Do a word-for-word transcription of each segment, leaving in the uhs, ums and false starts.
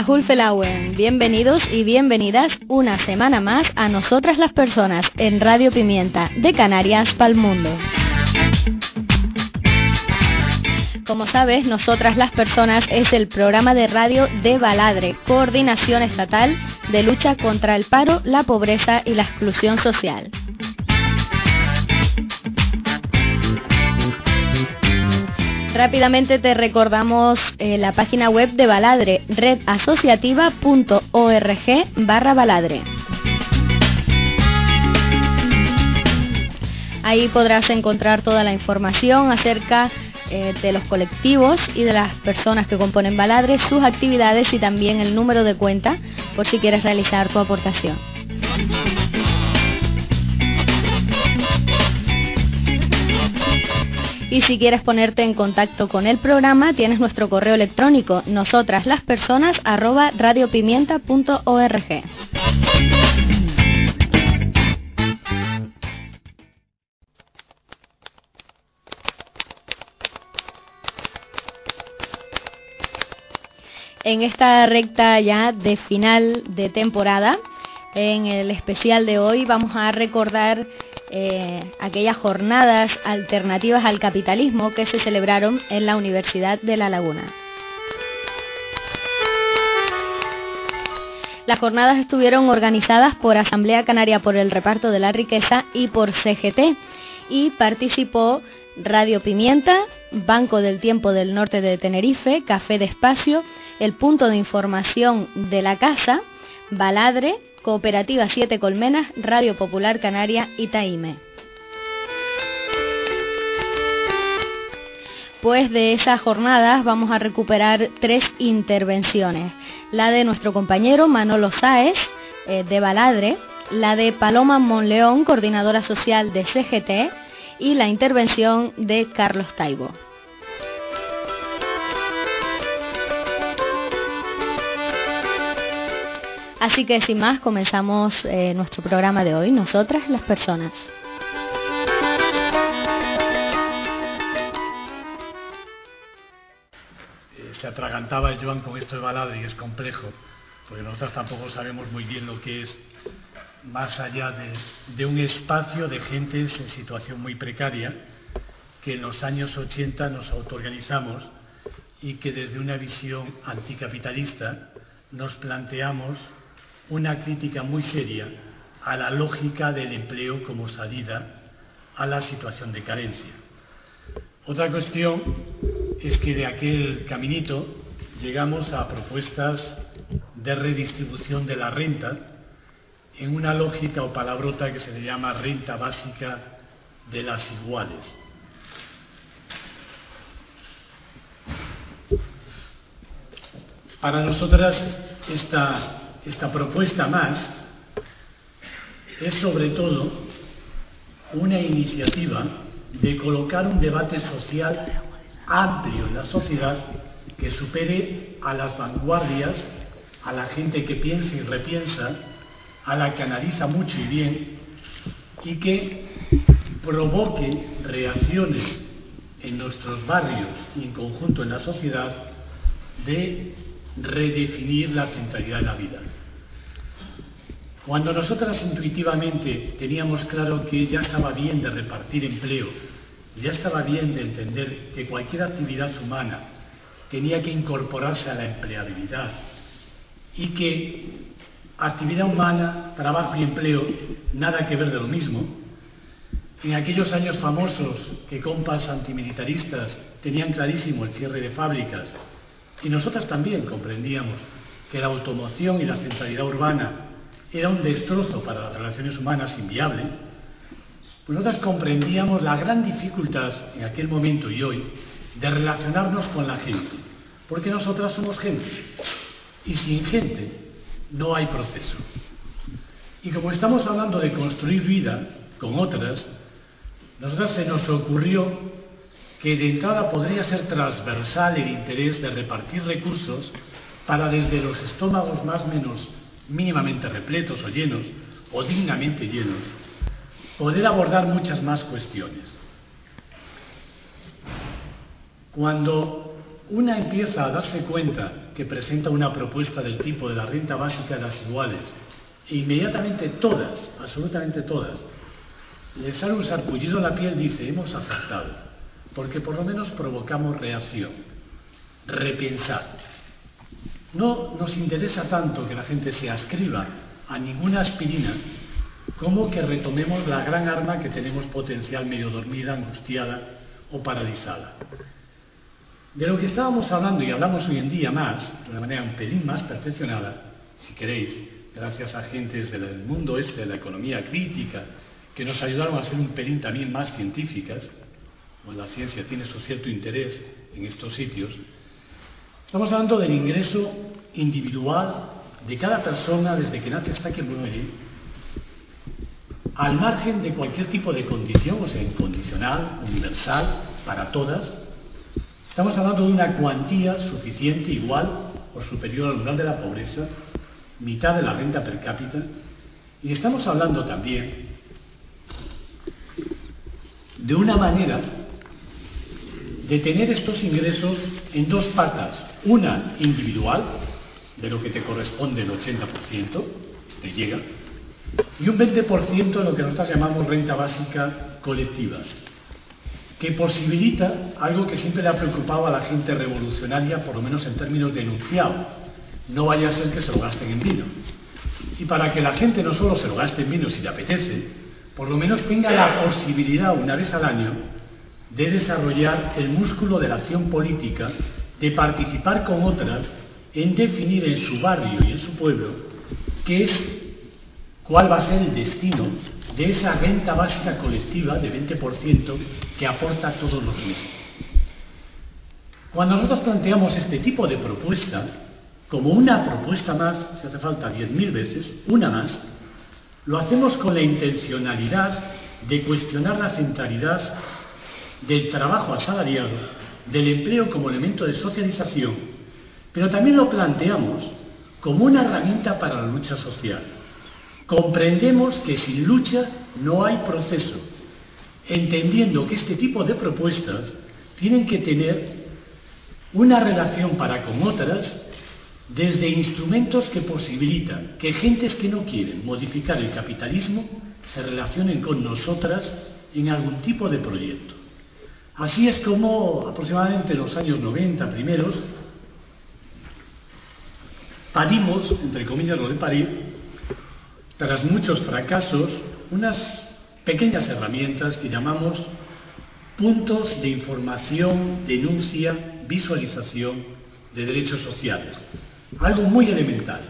Ahulfelauen, bienvenidos y bienvenidas una semana más a Nosotras las Personas en Radio Pimienta, de Canarias pa'l mundo. Como sabes, Nosotras las Personas es el programa de radio de Baladre, Coordinación Estatal de Lucha contra el Paro, la Pobreza y la Exclusión Social. Rápidamente te recordamos eh, la página web de Baladre, redasociativa punto org barra Baladre. Ahí podrás encontrar toda la información acerca eh, de los colectivos y de las personas que componen Baladre, sus actividades y también el número de cuenta por si quieres realizar tu aportación. Y si quieres ponerte en contacto con el programa, tienes nuestro correo electrónico nosotraslaspersonas arroba radiopimienta punto org. En esta recta ya de final de temporada, en el especial de hoy vamos a recordar Eh, aquellas jornadas alternativas al capitalismo que se celebraron en la Universidad de La Laguna. Las jornadas estuvieron organizadas por Asamblea Canaria por el Reparto de la Riqueza y por C G T, y participó Radio Pimienta, Banco del Tiempo del Norte de Tenerife, Café de Espacio, el Punto de Información de la Casa, Baladre, Cooperativa Siete Colmenas, Radio Popular Canaria y Taime. Pues de esas jornadas vamos a recuperar tres intervenciones. La de nuestro compañero Manolo Sáez, eh, de Baladre, la de Paloma Monleón, coordinadora social de C G T, y la intervención de Carlos Taibo. Así que sin más, comenzamos eh, nuestro programa de hoy, Nosotras las Personas. Eh, se atragantaba el Joan con esto de Baladre y es complejo, porque nosotras tampoco sabemos muy bien lo que es, más allá de, de un espacio de gentes en situación muy precaria, que en los años ochenta nos autoorganizamos y que desde una visión anticapitalista nos planteamos una crítica muy seria a la lógica del empleo como salida a la situación de carencia. Otra cuestión es que de aquel caminito llegamos a propuestas de redistribución de la renta en una lógica o palabrota que se le llama renta básica de las iguales. Para nosotras esta Esta propuesta más es sobre todo una iniciativa de colocar un debate social amplio en la sociedad que supere a las vanguardias, a la gente que piensa y repiensa, a la que analiza mucho y bien, y que provoque reacciones en nuestros barrios y en conjunto en la sociedad de redefinir la centralidad de la vida. Cuando nosotras intuitivamente teníamos claro que ya estaba bien de repartir empleo, ya estaba bien de entender que cualquier actividad humana tenía que incorporarse a la empleabilidad y que actividad humana, trabajo y empleo, nada que ver de lo mismo, en aquellos años famosos que compas antimilitaristas tenían clarísimo el cierre de fábricas, y nosotras también comprendíamos que la automoción y la centralidad urbana era un destrozo para las relaciones humanas inviable, pues nosotras comprendíamos la gran dificultad en aquel momento y hoy de relacionarnos con la gente, porque nosotras somos gente, y sin gente no hay proceso. Y como estamos hablando de construir vida con otras, nosotras se nos ocurrió que de entrada podría ser transversal el interés de repartir recursos para desde los estómagos más o menos mínimamente repletos o llenos, o dignamente llenos, poder abordar muchas más cuestiones. Cuando una empieza a darse cuenta que presenta una propuesta del tipo de la renta básica de las iguales, e inmediatamente todas, absolutamente todas, les sale un sarpullido en la piel, dice, hemos acertado, porque por lo menos provocamos reacción, repensar. No nos interesa tanto que la gente se ascriba a ninguna aspirina como que retomemos la gran arma que tenemos potencial medio dormida, angustiada o paralizada. De lo que estábamos hablando, y hablamos hoy en día más, de una manera un pelín más perfeccionada, si queréis, gracias a gentes del mundo este de la economía crítica, que nos ayudaron a ser un pelín también más científicas, pues la ciencia tiene su cierto interés en estos sitios. Estamos hablando del ingreso individual de cada persona desde que nace hasta que muere, al margen de cualquier tipo de condición, o sea, incondicional, universal, para todas. Estamos hablando de una cuantía suficiente, igual o superior al umbral de la pobreza, mitad de la renta per cápita, y estamos hablando también de una manera de tener estos ingresos en dos patas, una individual, de lo que te corresponde el ochenta por ciento, te llega, y un veinte por ciento de lo que nosotros llamamos renta básica colectiva, que posibilita algo que siempre le ha preocupado a la gente revolucionaria, por lo menos en términos de enunciado. No vaya a ser que se lo gasten en vino. Y para que la gente no solo se lo gaste en vino si le apetece, por lo menos tenga la posibilidad una vez al año de desarrollar el músculo de la acción política, de participar con otras en definir en su barrio y en su pueblo qué es, cuál va a ser el destino de esa renta básica colectiva de veinte por ciento que aporta todos los meses. Cuando nosotros planteamos este tipo de propuesta, como una propuesta más, si hace falta diez mil veces, una más, lo hacemos con la intencionalidad de cuestionar la centralidad del trabajo asalariado, del empleo como elemento de socialización, pero también lo planteamos como una herramienta para la lucha social. Comprendemos que sin lucha no hay proceso, entendiendo que este tipo de propuestas tienen que tener una relación para con otras desde instrumentos que posibilitan que gentes que no quieren modificar el capitalismo se relacionen con nosotras en algún tipo de proyecto. Así es como aproximadamente en los años noventa primeros parimos, entre comillas lo de parir, tras muchos fracasos, unas pequeñas herramientas que llamamos puntos de información, denuncia, visualización de derechos sociales. Algo muy elemental.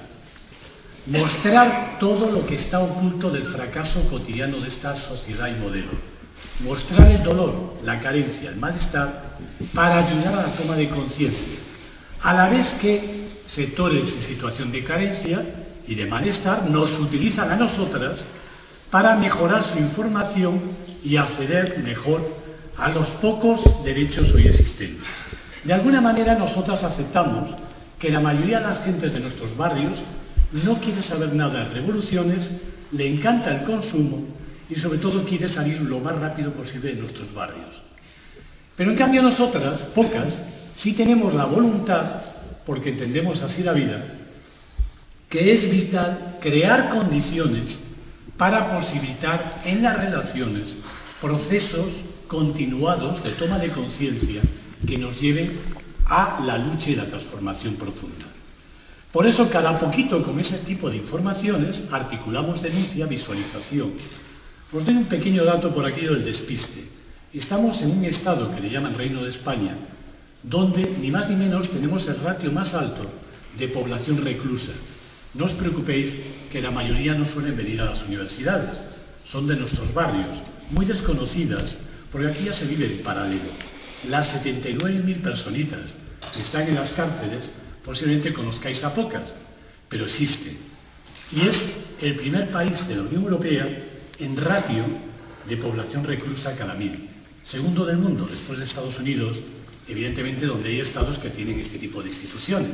Mostrar todo lo que está oculto del fracaso cotidiano de esta sociedad y modelo. Mostrar el dolor, la carencia, el malestar, para ayudar a la toma de conciencia. A la vez que sectores en situación de carencia y de malestar nos utilizan a nosotras para mejorar su información y acceder mejor a los pocos derechos hoy existentes. De alguna manera nosotras aceptamos que la mayoría de las gentes de nuestros barrios no quiere saber nada de revoluciones, le encanta el consumo y sobre todo quiere salir lo más rápido posible de nuestros barrios. Pero en cambio nosotras, pocas, sí tenemos la voluntad, porque entendemos así la vida, que es vital crear condiciones para posibilitar en las relaciones procesos continuados de toma de conciencia que nos lleven a la lucha y la transformación profunda. Por eso, cada poquito con ese tipo de informaciones articulamos denuncia, visualización. Os doy un pequeño dato por aquí del despiste. Estamos en un estado que le llaman Reino de España, donde ni más ni menos tenemos el ratio más alto de población reclusa. No os preocupéis que la mayoría no suelen venir a las universidades, son de nuestros barrios, muy desconocidas, porque aquí ya se vive en paralelo. Las setenta y nueve mil personitas que están en las cárceles posiblemente conozcáis a pocas, pero existen. Y es el primer país de la Unión Europea en ratio de población reclusa cada mil. Segundo del mundo, después de Estados Unidos, evidentemente donde hay estados que tienen este tipo de instituciones.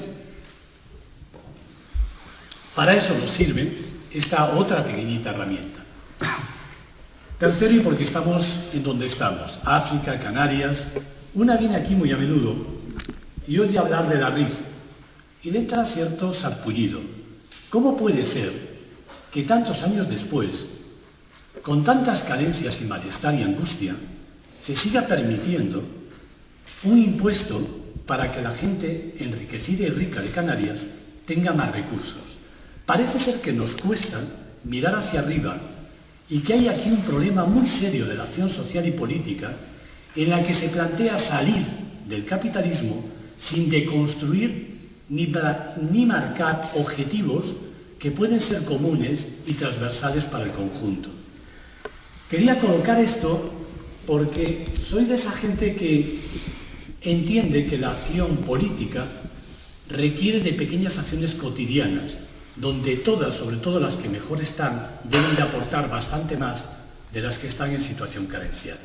Para eso nos sirve esta otra pequeñita herramienta. Tercero, y porque estamos en donde estamos, África, Canarias, una viene aquí muy a menudo y oye hablar de la R I F, y le entra cierto sarpullido. ¿Cómo puede ser que tantos años después, con tantas carencias y malestar y angustia, se siga permitiendo un impuesto para que la gente enriquecida y rica de Canarias tenga más recursos? Parece ser que nos cuesta mirar hacia arriba y que hay aquí un problema muy serio de la acción social y política en la que se plantea salir del capitalismo sin deconstruir ni, ni marcar objetivos que pueden ser comunes y transversales para el conjunto. Quería colocar esto porque soy de esa gente que entiende que la acción política requiere de pequeñas acciones cotidianas, donde todas, sobre todo las que mejor están, deben de aportar bastante más de las que están en situación carencial.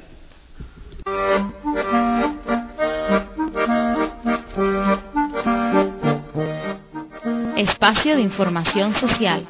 Espacio de información social.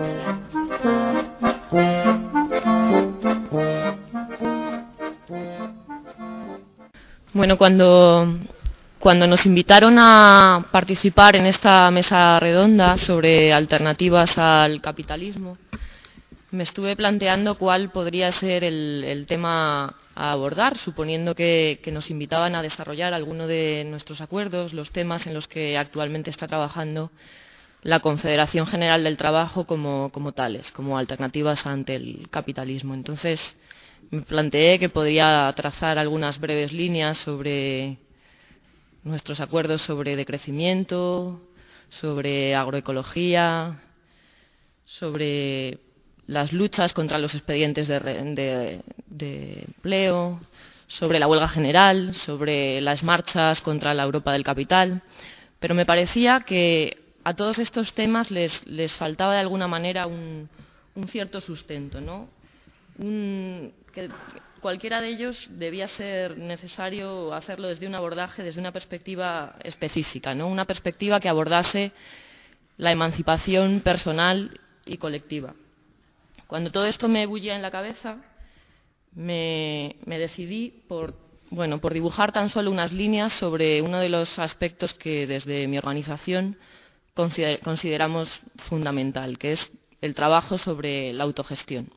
Bueno, cuando, cuando nos invitaron a participar en esta mesa redonda sobre alternativas al capitalismo, me estuve planteando cuál podría ser el, el tema a abordar, suponiendo que, que nos invitaban a desarrollar alguno de nuestros acuerdos, los temas en los que actualmente está trabajando la Confederación General del Trabajo como, como tales, como alternativas ante el capitalismo. Entonces, me planteé que podría trazar algunas breves líneas sobre nuestros acuerdos sobre decrecimiento, sobre agroecología, sobre las luchas contra los expedientes de, de, de empleo, sobre la huelga general, sobre las marchas contra la Europa del capital. Pero me parecía que a todos estos temas les, les faltaba de alguna manera un, un cierto sustento, ¿no? Un, que cualquiera de ellos debía ser necesario hacerlo desde un abordaje, desde una perspectiva específica, ¿no? Una perspectiva que abordase la emancipación personal y colectiva. Cuando todo esto me bullía en la cabeza, me, me decidí por, bueno, por dibujar tan solo unas líneas sobre uno de los aspectos que desde mi organización consider, consideramos fundamental, que es el trabajo sobre la autogestión.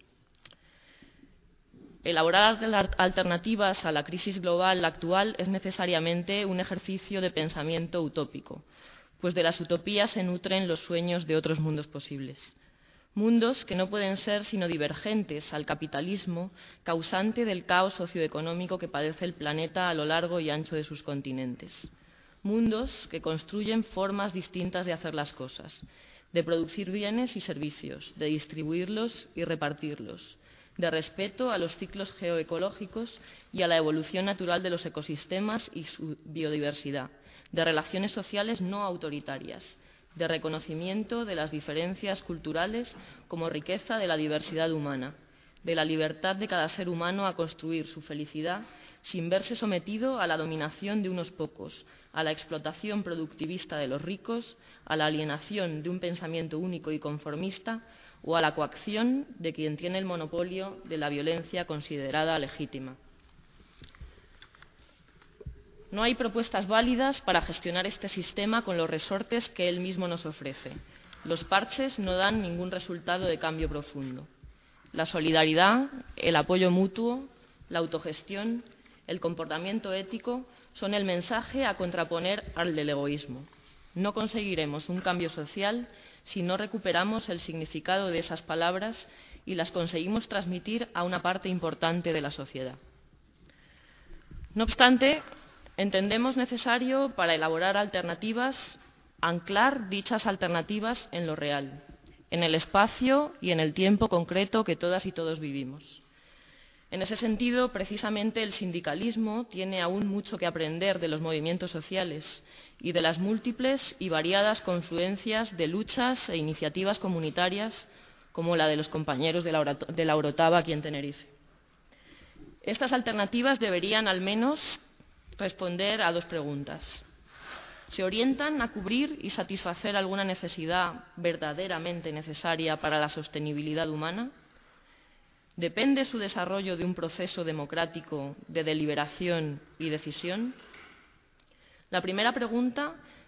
Elaborar alternativas a la crisis global actual es necesariamente un ejercicio de pensamiento utópico, pues de las utopías se nutren los sueños de otros mundos posibles. Mundos que no pueden ser sino divergentes al capitalismo, causante del caos socioeconómico que padece el planeta a lo largo y ancho de sus continentes. Mundos que construyen formas distintas de hacer las cosas, de producir bienes y servicios, de distribuirlos y repartirlos, de respeto a los ciclos geoecológicos y a la evolución natural de los ecosistemas y su biodiversidad, de relaciones sociales no autoritarias, de reconocimiento de las diferencias culturales como riqueza de la diversidad humana, de la libertad de cada ser humano a construir su felicidad sin verse sometido a la dominación de unos pocos, a la explotación productivista de los ricos, a la alienación de un pensamiento único y conformista o a la coacción de quien tiene el monopolio de la violencia considerada legítima. No hay propuestas válidas para gestionar este sistema con los resortes que él mismo nos ofrece. Los parches no dan ningún resultado de cambio profundo. La solidaridad, el apoyo mutuo, la autogestión, el comportamiento ético son el mensaje a contraponer al del egoísmo. No conseguiremos un cambio social si no recuperamos el significado de esas palabras y las conseguimos transmitir a una parte importante de la sociedad. No obstante, entendemos necesario, para elaborar alternativas, anclar dichas alternativas en lo real, en el espacio y en el tiempo concreto que todas y todos vivimos. En ese sentido, precisamente, el sindicalismo tiene aún mucho que aprender de los movimientos sociales y de las múltiples y variadas confluencias de luchas e iniciativas comunitarias como la de los compañeros de la, de la Orotava aquí en Tenerife. Estas alternativas deberían, al menos, responder a dos preguntas. ¿Se orientan a cubrir y satisfacer alguna necesidad verdaderamente necesaria para la sostenibilidad humana? ¿Depende su desarrollo de un proceso democrático de deliberación y decisión? La primera pregunta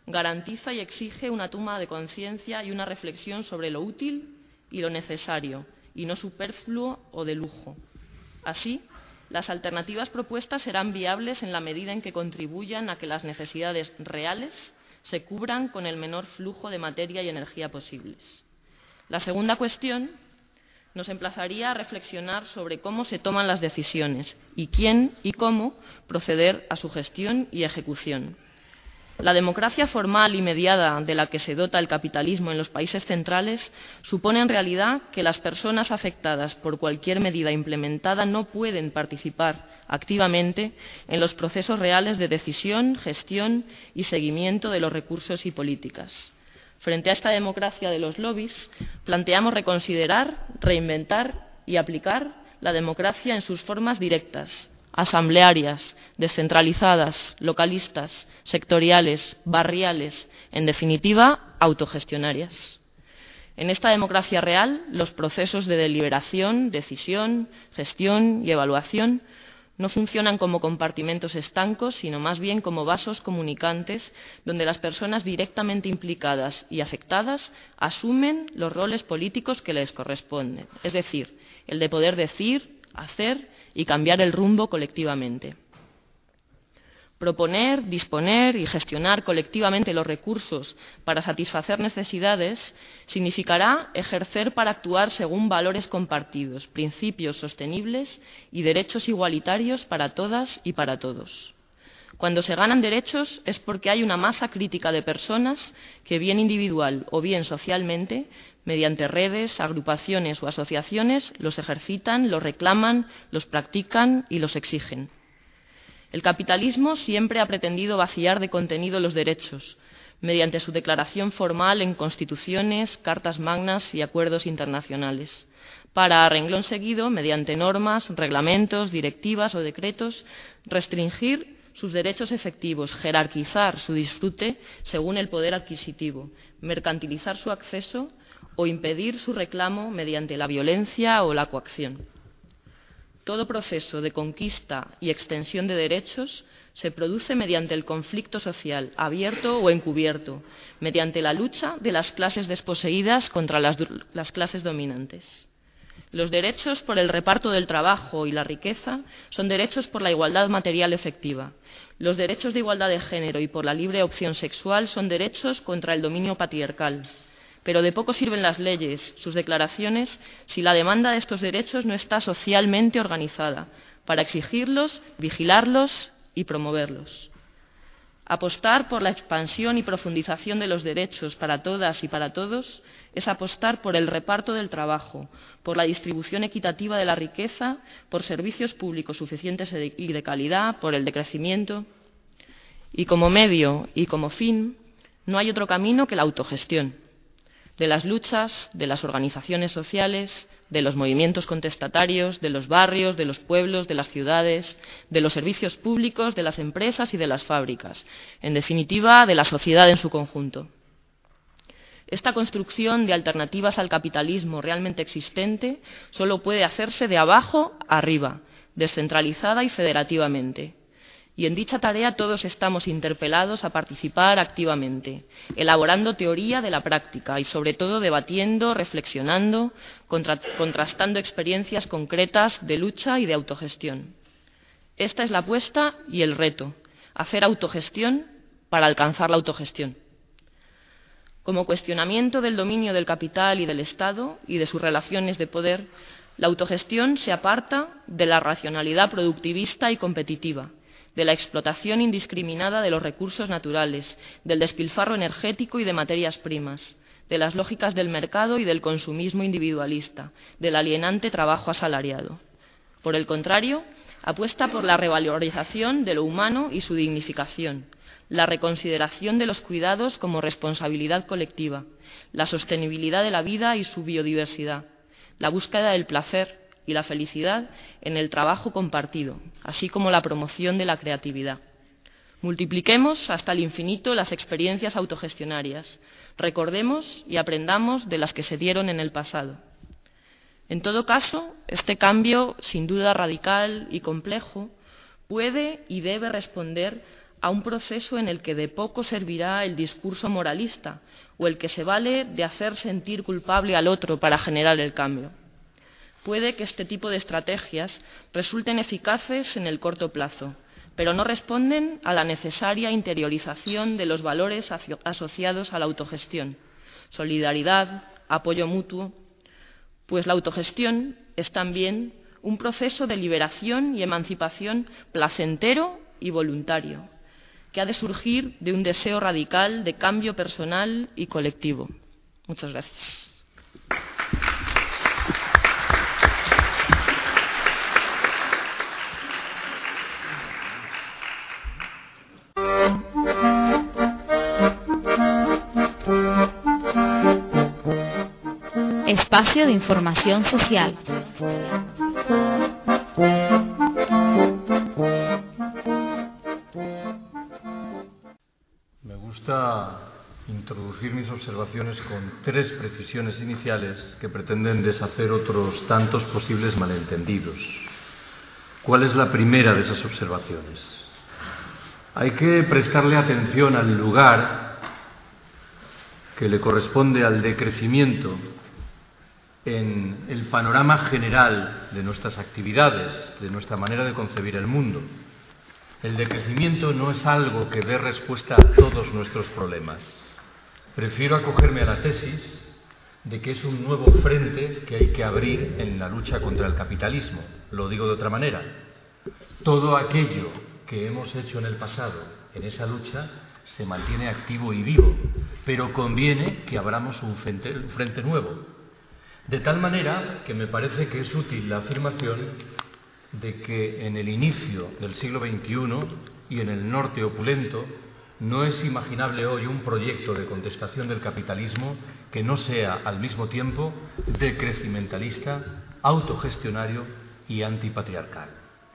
garantiza y exige una toma de conciencia y una reflexión sobre lo útil y lo necesario, y no superfluo o de lujo. Así, las alternativas propuestas serán viables en la medida en que contribuyan a que las necesidades reales se cubran con el menor flujo de materia y energía posibles. La segunda cuestión nos emplazaría a reflexionar sobre cómo se toman las decisiones y quién y cómo proceder a su gestión y ejecución. La democracia formal y mediada de la que se dota el capitalismo en los países centrales supone en realidad que las personas afectadas por cualquier medida implementada no pueden participar activamente en los procesos reales de decisión, gestión y seguimiento de los recursos y políticas. Frente a esta democracia de los lobbies, planteamos reconsiderar, reinventar y aplicar la democracia en sus formas directas, asamblearias, descentralizadas, localistas, sectoriales, barriales, en definitiva, autogestionarias. En esta democracia real, los procesos de deliberación, decisión, gestión y evaluación no funcionan como compartimentos estancos, sino más bien como vasos comunicantes donde las personas directamente implicadas y afectadas asumen los roles políticos que les corresponden, es decir, el de poder decir, hacer y cambiar el rumbo colectivamente. Proponer, disponer y gestionar colectivamente los recursos para satisfacer necesidades significará ejercer para actuar según valores compartidos, principios sostenibles y derechos igualitarios para todas y para todos. Cuando se ganan derechos es porque hay una masa crítica de personas que, bien individual o bien socialmente, mediante redes, agrupaciones o asociaciones, los ejercitan, los reclaman, los practican y los exigen. El capitalismo siempre ha pretendido vaciar de contenido los derechos, mediante su declaración formal en constituciones, cartas magnas y acuerdos internacionales, para, a renglón seguido, mediante normas, reglamentos, directivas o decretos, restringir sus derechos efectivos, jerarquizar su disfrute según el poder adquisitivo, mercantilizar su acceso o impedir su reclamo mediante la violencia o la coacción. Todo proceso de conquista y extensión de derechos se produce mediante el conflicto social, abierto o encubierto, mediante la lucha de las clases desposeídas contra las, las clases dominantes. Los derechos por el reparto del trabajo y la riqueza son derechos por la igualdad material efectiva. Los derechos de igualdad de género y por la libre opción sexual son derechos contra el dominio patriarcal. Pero de poco sirven las leyes, sus declaraciones, si la demanda de estos derechos no está socialmente organizada, para exigirlos, vigilarlos y promoverlos. Apostar por la expansión y profundización de los derechos para todas y para todos es apostar por el reparto del trabajo, por la distribución equitativa de la riqueza, por servicios públicos suficientes y de calidad, por el decrecimiento. Y como medio y como fin, no hay otro camino que la autogestión de las luchas, de las organizaciones sociales, de los movimientos contestatarios, de los barrios, de los pueblos, de las ciudades, de los servicios públicos, de las empresas y de las fábricas, en definitiva, de la sociedad en su conjunto. Esta construcción de alternativas al capitalismo realmente existente solo puede hacerse de abajo arriba, descentralizada y federativamente. Y en dicha tarea todos estamos interpelados a participar activamente, elaborando teoría de la práctica y, sobre todo, debatiendo, reflexionando, contra, contrastando experiencias concretas de lucha y de autogestión. Esta es la apuesta y el reto, hacer autogestión para alcanzar la autogestión. Como cuestionamiento del dominio del capital y del Estado y de sus relaciones de poder, la autogestión se aparta de la racionalidad productivista y competitiva, de la explotación indiscriminada de los recursos naturales, del despilfarro energético y de materias primas, de las lógicas del mercado y del consumismo individualista, del alienante trabajo asalariado. Por el contrario, apuesta por la revalorización de lo humano y su dignificación, la reconsideración de los cuidados como responsabilidad colectiva, la sostenibilidad de la vida y su biodiversidad, la búsqueda del placer y la felicidad en el trabajo compartido, así como la promoción de la creatividad. Multipliquemos hasta el infinito las experiencias autogestionarias, recordemos y aprendamos de las que se dieron en el pasado. En todo caso, este cambio, sin duda radical y complejo, puede y debe responder a un proceso en el que de poco servirá el discurso moralista o el que se vale de hacer sentir culpable al otro para generar el cambio. Puede que este tipo de estrategias resulten eficaces en el corto plazo, pero no responden a la necesaria interiorización de los valores asociados a la autogestión, solidaridad, apoyo mutuo, pues la autogestión es también un proceso de liberación y emancipación placentero y voluntario, que ha de surgir de un deseo radical de cambio personal y colectivo. Muchas gracias. Espacio de información social. Me gusta introducir mis observaciones con tres precisiones iniciales que pretenden deshacer otros tantos posibles malentendidos. ¿Cuál es la primera de esas observaciones? Hay que prestarle atención al lugar que le corresponde al decrecimiento en el panorama general de nuestras actividades, de nuestra manera de concebir el mundo. El decrecimiento no es algo que dé respuesta a todos nuestros problemas. Prefiero acogerme a la tesis de que es un nuevo frente que hay que abrir en la lucha contra el capitalismo. Lo digo de otra manera. Todo aquello que hemos hecho en el pasado en esa lucha se mantiene activo y vivo, pero conviene que abramos un frente, un frente nuevo. De tal manera que me parece que es útil la afirmación de que en el inicio del siglo veintiuno y en el norte opulento no es imaginable hoy un proyecto de contestación del capitalismo que no sea al mismo tiempo decrecimentalista, autogestionario y antipatriarcal.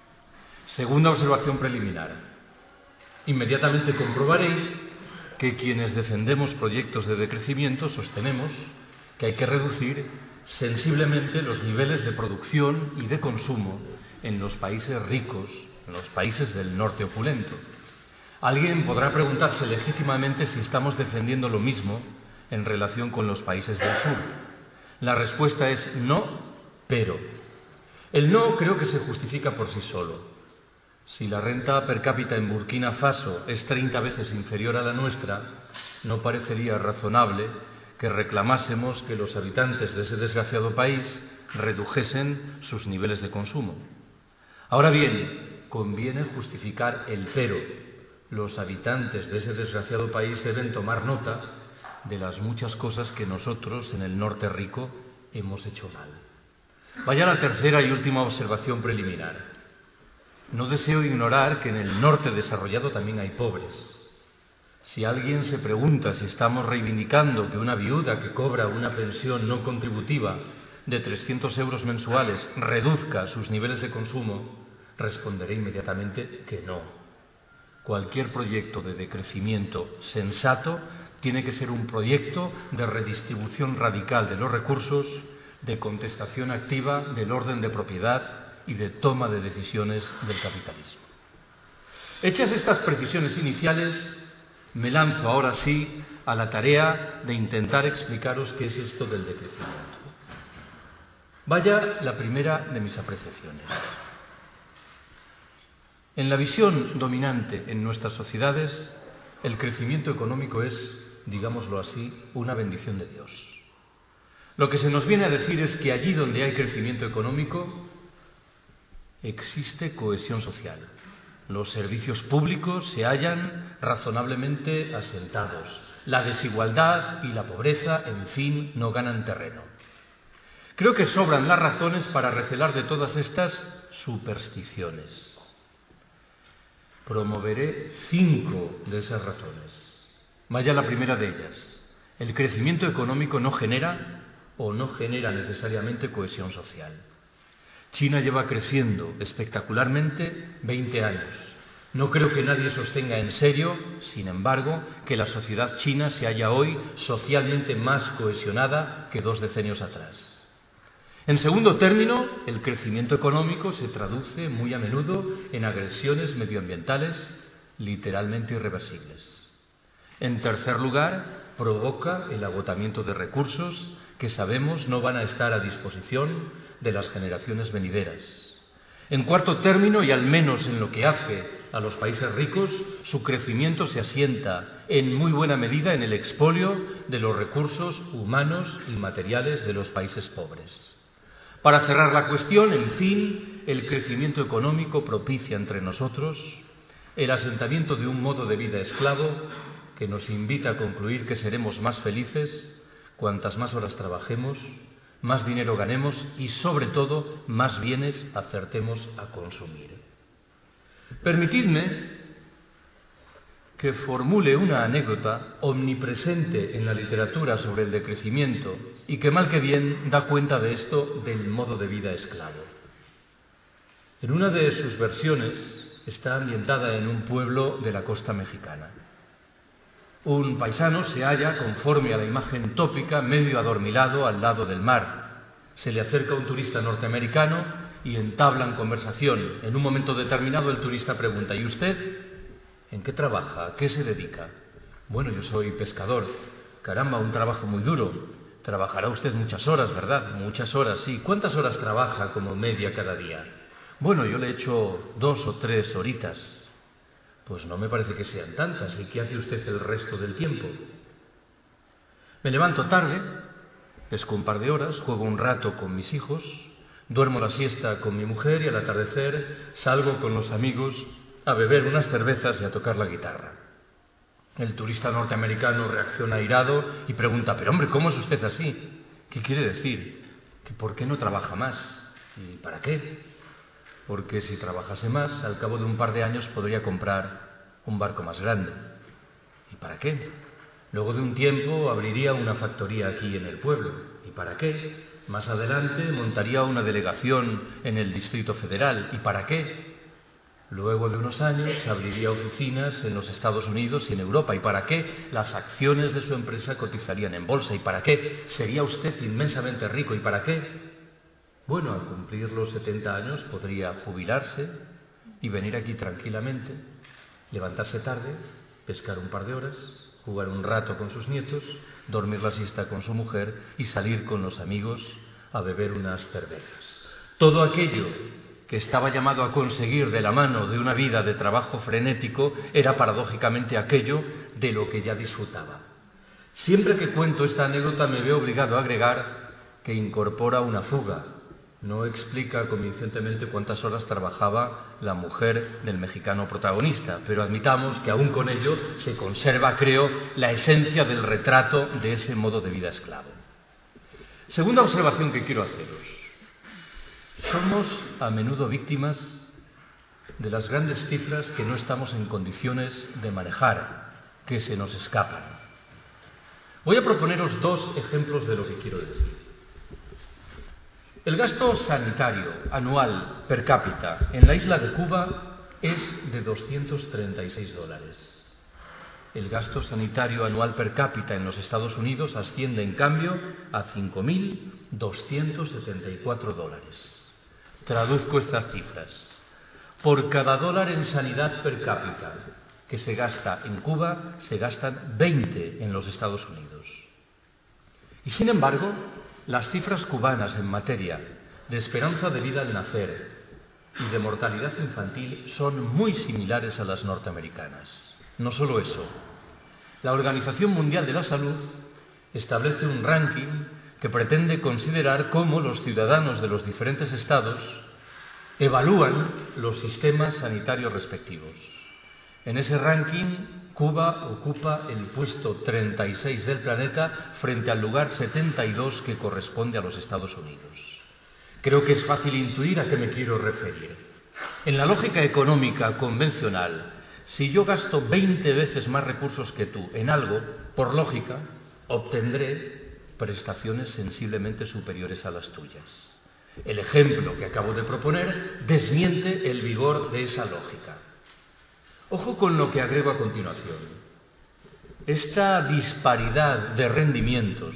Segunda observación preliminar. Inmediatamente comprobaréis que quienes defendemos proyectos de decrecimiento sostenemos que hay que reducir sensiblemente los niveles de producción y de consumo en los países ricos, en los países del norte opulento. Alguien podrá preguntarse legítimamente si estamos defendiendo lo mismo en relación con los países del sur. La respuesta es no, pero. El no creo que se justifica por sí solo. Si la renta per cápita en Burkina Faso es treinta veces inferior a la nuestra, no parecería razonable que reclamásemos que los habitantes de ese desgraciado país redujesen sus niveles de consumo. Ahora bien, conviene justificar el pero. Los habitantes de ese desgraciado país deben tomar nota de las muchas cosas que nosotros, en el norte rico, hemos hecho mal. Vaya a la tercera y última observación preliminar. No deseo ignorar que en el norte desarrollado también hay pobres. Si alguien se pregunta si estamos reivindicando que una viuda que cobra una pensión no contributiva de trescientos euros mensuales reduzca sus niveles de consumo, responderé inmediatamente que no. Cualquier proyecto de decrecimiento sensato tiene que ser un proyecto de redistribución radical de los recursos, de contestación activa del orden de propiedad y de toma de decisiones del capitalismo. Hechas estas precisiones iniciales, me lanzo ahora sí a la tarea de intentar explicaros qué es esto del decrecimiento. Vaya la primera de mis apreciaciones. En la visión dominante en nuestras sociedades, el crecimiento económico es, digámoslo así, una bendición de Dios. Lo que se nos viene a decir es que allí donde hay crecimiento económico existe cohesión social. Los servicios públicos se hallan razonablemente asentados. La desigualdad y la pobreza, en fin, no ganan terreno. Creo que sobran las razones para recelar de todas estas supersticiones. Promoveré cinco de esas razones. Vaya la primera de ellas. El crecimiento económico no genera o no genera necesariamente cohesión social. China lleva creciendo espectacularmente veinte años. No creo que nadie sostenga en serio, sin embargo, que la sociedad china se halla hoy socialmente más cohesionada que dos decenios atrás. En segundo término, el crecimiento económico se traduce muy a menudo en agresiones medioambientales literalmente irreversibles. En tercer lugar, provoca el agotamiento de recursos que sabemos no van a estar a disposición de las generaciones venideras. En cuarto término, y al menos en lo que hace a los países ricos, su crecimiento se asienta en muy buena medida en el expolio de los recursos humanos y materiales de los países pobres. Para cerrar la cuestión, en fin, el crecimiento económico propicia entre nosotros el asentamiento de un modo de vida esclavo que nos invita a concluir que seremos más felices cuantas más horas trabajemos, más dinero ganemos y, sobre todo, más bienes acertemos a consumir. Permitidme que formule una anécdota omnipresente en la literatura sobre el decrecimiento y que, mal que bien, da cuenta de esto del modo de vida esclavo. En una de sus versiones está ambientada en un pueblo de la costa mexicana. Un paisano se halla, conforme a la imagen tópica, medio adormilado al lado del mar. Se le acerca un turista norteamericano y entablan conversación. En un momento determinado el turista pregunta: ¿y usted en qué trabaja? ¿A qué se dedica? Bueno, yo soy pescador. Caramba, un trabajo muy duro. Trabajará usted muchas horas, ¿verdad? Muchas horas, sí. ¿Cuántas horas trabaja como media cada día? Bueno, yo le echo dos o tres horitas. Pues no me parece que sean tantas. ¿Y qué hace usted el resto del tiempo? Me levanto tarde, pesco un par de horas, juego un rato con mis hijos, duermo la siesta con mi mujer y al atardecer salgo con los amigos a beber unas cervezas y a tocar la guitarra. El turista norteamericano reacciona airado y pregunta: pero hombre, ¿cómo es usted así? ¿Qué quiere decir? ¿Que por qué no trabaja más? ¿Y para qué? Porque si trabajase más, al cabo de un par de años podría comprar un barco más grande. ¿Y para qué? Luego de un tiempo abriría una factoría aquí en el pueblo. ¿Y para qué? Más adelante montaría una delegación en el Distrito Federal. ¿Y para qué? Luego de unos años abriría oficinas en los Estados Unidos y en Europa. ¿Y para qué? Las acciones de su empresa cotizarían en bolsa. ¿Y para qué? Sería usted inmensamente rico. ¿Y para qué? Bueno, al cumplir los setenta años podría jubilarse y venir aquí tranquilamente, levantarse tarde, pescar un par de horas, jugar un rato con sus nietos, dormir la siesta con su mujer y salir con los amigos a beber unas cervezas. Todo aquello que estaba llamado a conseguir de la mano de una vida de trabajo frenético era paradójicamente aquello de lo que ya disfrutaba. Siempre que cuento esta anécdota me veo obligado a agregar que incorpora una fuga. No explica convincentemente cuántas horas trabajaba la mujer del mexicano protagonista, pero admitamos que aún con ello se conserva, creo, la esencia del retrato de ese modo de vida esclavo. Segunda observación que quiero haceros. Somos a menudo víctimas de las grandes cifras que no estamos en condiciones de manejar, que se nos escapan. Voy a proponeros dos ejemplos de lo que quiero decir. El gasto sanitario anual per cápita en la isla de Cuba es de doscientos treinta y seis dólares. El gasto sanitario anual per cápita en los Estados Unidos asciende, en cambio, a cinco mil doscientos setenta y cuatro dólares. Traduzco estas cifras. Por cada dólar en sanidad per cápita que se gasta en Cuba, se gastan veinte en los Estados Unidos. Y sin embargo, las cifras cubanas en materia de esperanza de vida al nacer y de mortalidad infantil son muy similares a las norteamericanas. No solo eso, la Organización Mundial de la Salud establece un ranking que pretende considerar cómo los ciudadanos de los diferentes estados evalúan los sistemas sanitarios respectivos. En ese ranking, Cuba ocupa el puesto treinta y seis del planeta frente al lugar setenta y dos que corresponde a los Estados Unidos. Creo que es fácil intuir a qué me quiero referir. En la lógica económica convencional, si yo gasto veinte veces más recursos que tú en algo, por lógica, obtendré prestaciones sensiblemente superiores a las tuyas. El ejemplo que acabo de proponer desmiente el vigor de esa lógica. Ojo con lo que agrego a continuación. Esta disparidad de rendimientos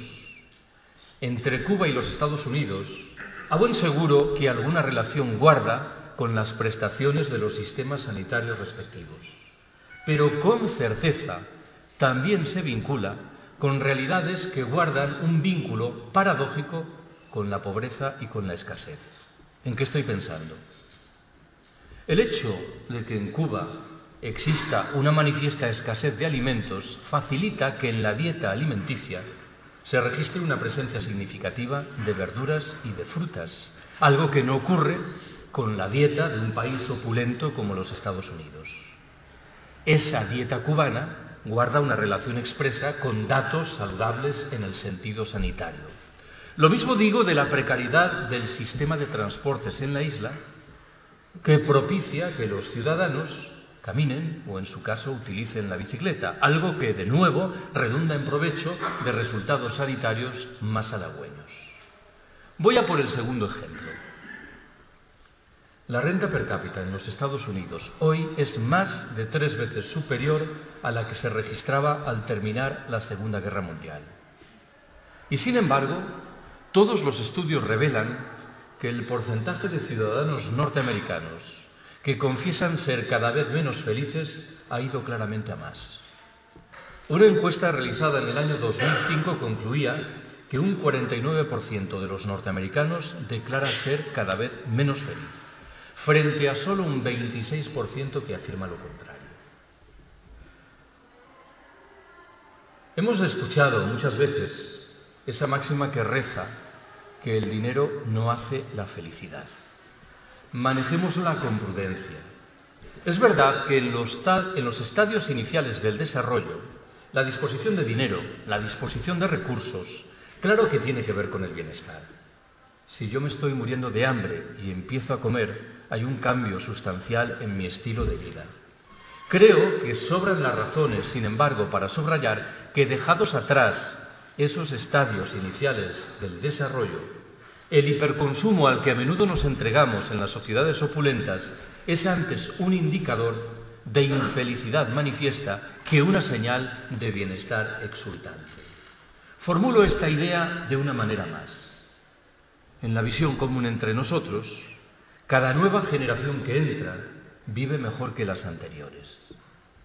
entre Cuba y los Estados Unidos, a buen seguro que alguna relación guarda con las prestaciones de los sistemas sanitarios respectivos. pero con certeza también se vincula con realidades que guardan un vínculo paradójico con la pobreza y con la escasez. ¿En qué estoy pensando? El hecho de que en Cuba exista una manifiesta escasez de alimentos facilita que en la dieta alimenticia se registre una presencia significativa de verduras y de frutas, algo que no ocurre con la dieta de un país opulento como los Estados Unidos. Esa dieta cubana guarda una relación expresa con datos saludables en el sentido sanitario. Lo mismo digo de la precariedad del sistema de transportes en la isla, que propicia que los ciudadanos caminen o, en su caso, utilicen la bicicleta, algo que, de nuevo, redunda en provecho de resultados sanitarios más halagüeños. Voy a por el segundo ejemplo. La renta per cápita en los Estados Unidos hoy es más de tres veces superior a la que se registraba al terminar la Segunda Guerra Mundial. Y, sin embargo, todos los estudios revelan que el porcentaje de ciudadanos norteamericanos que confiesan ser cada vez menos felices ha ido claramente a más. Una encuesta realizada en el año dos mil cinco concluía que un cuarenta y nueve por ciento de los norteamericanos declara ser cada vez menos feliz, frente a solo un veintiséis por ciento que afirma lo contrario. Hemos escuchado muchas veces esa máxima que reza que el dinero no hace la felicidad. Manejémosla con prudencia. Es verdad que en los, en los estadios iniciales del desarrollo, la disposición de dinero, la disposición de recursos, claro que tiene que ver con el bienestar. Si yo me estoy muriendo de hambre y empiezo a comer, hay un cambio sustancial en mi estilo de vida. Creo que sobran las razones, sin embargo, para subrayar que, dejados atrás esos estadios iniciales del desarrollo, el hiperconsumo al que a menudo nos entregamos en las sociedades opulentas es antes un indicador de infelicidad manifiesta que una señal de bienestar exultante. Formulo esta idea de una manera más. En la visión común entre nosotros, cada nueva generación que entra vive mejor que las anteriores.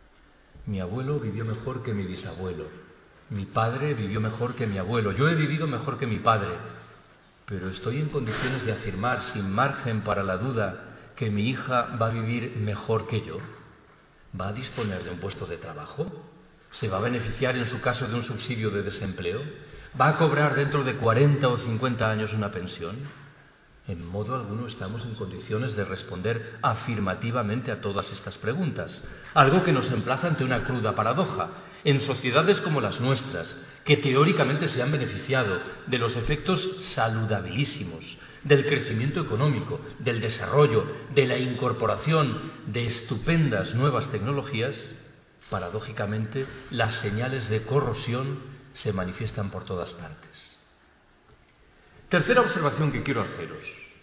Mi abuelo vivió mejor que mi bisabuelo. Mi padre vivió mejor que mi abuelo. Yo he vivido mejor que mi padre. Pero ¿estoy en condiciones de afirmar, sin margen para la duda, que mi hija va a vivir mejor que yo? ¿Va a disponer de un puesto de trabajo? ¿Se va a beneficiar, en su caso, de un subsidio de desempleo? ¿Va a cobrar dentro de cuarenta o cincuenta años una pensión? En modo alguno estamos en condiciones de responder afirmativamente a todas estas preguntas, algo que nos emplaza ante una cruda paradoja. En sociedades como las nuestras, que teóricamente se han beneficiado de los efectos saludabilísimos del crecimiento económico, del desarrollo, de la incorporación de estupendas nuevas tecnologías, paradójicamente las señales de corrosión se manifiestan por todas partes. Tercera observación que quiero haceros.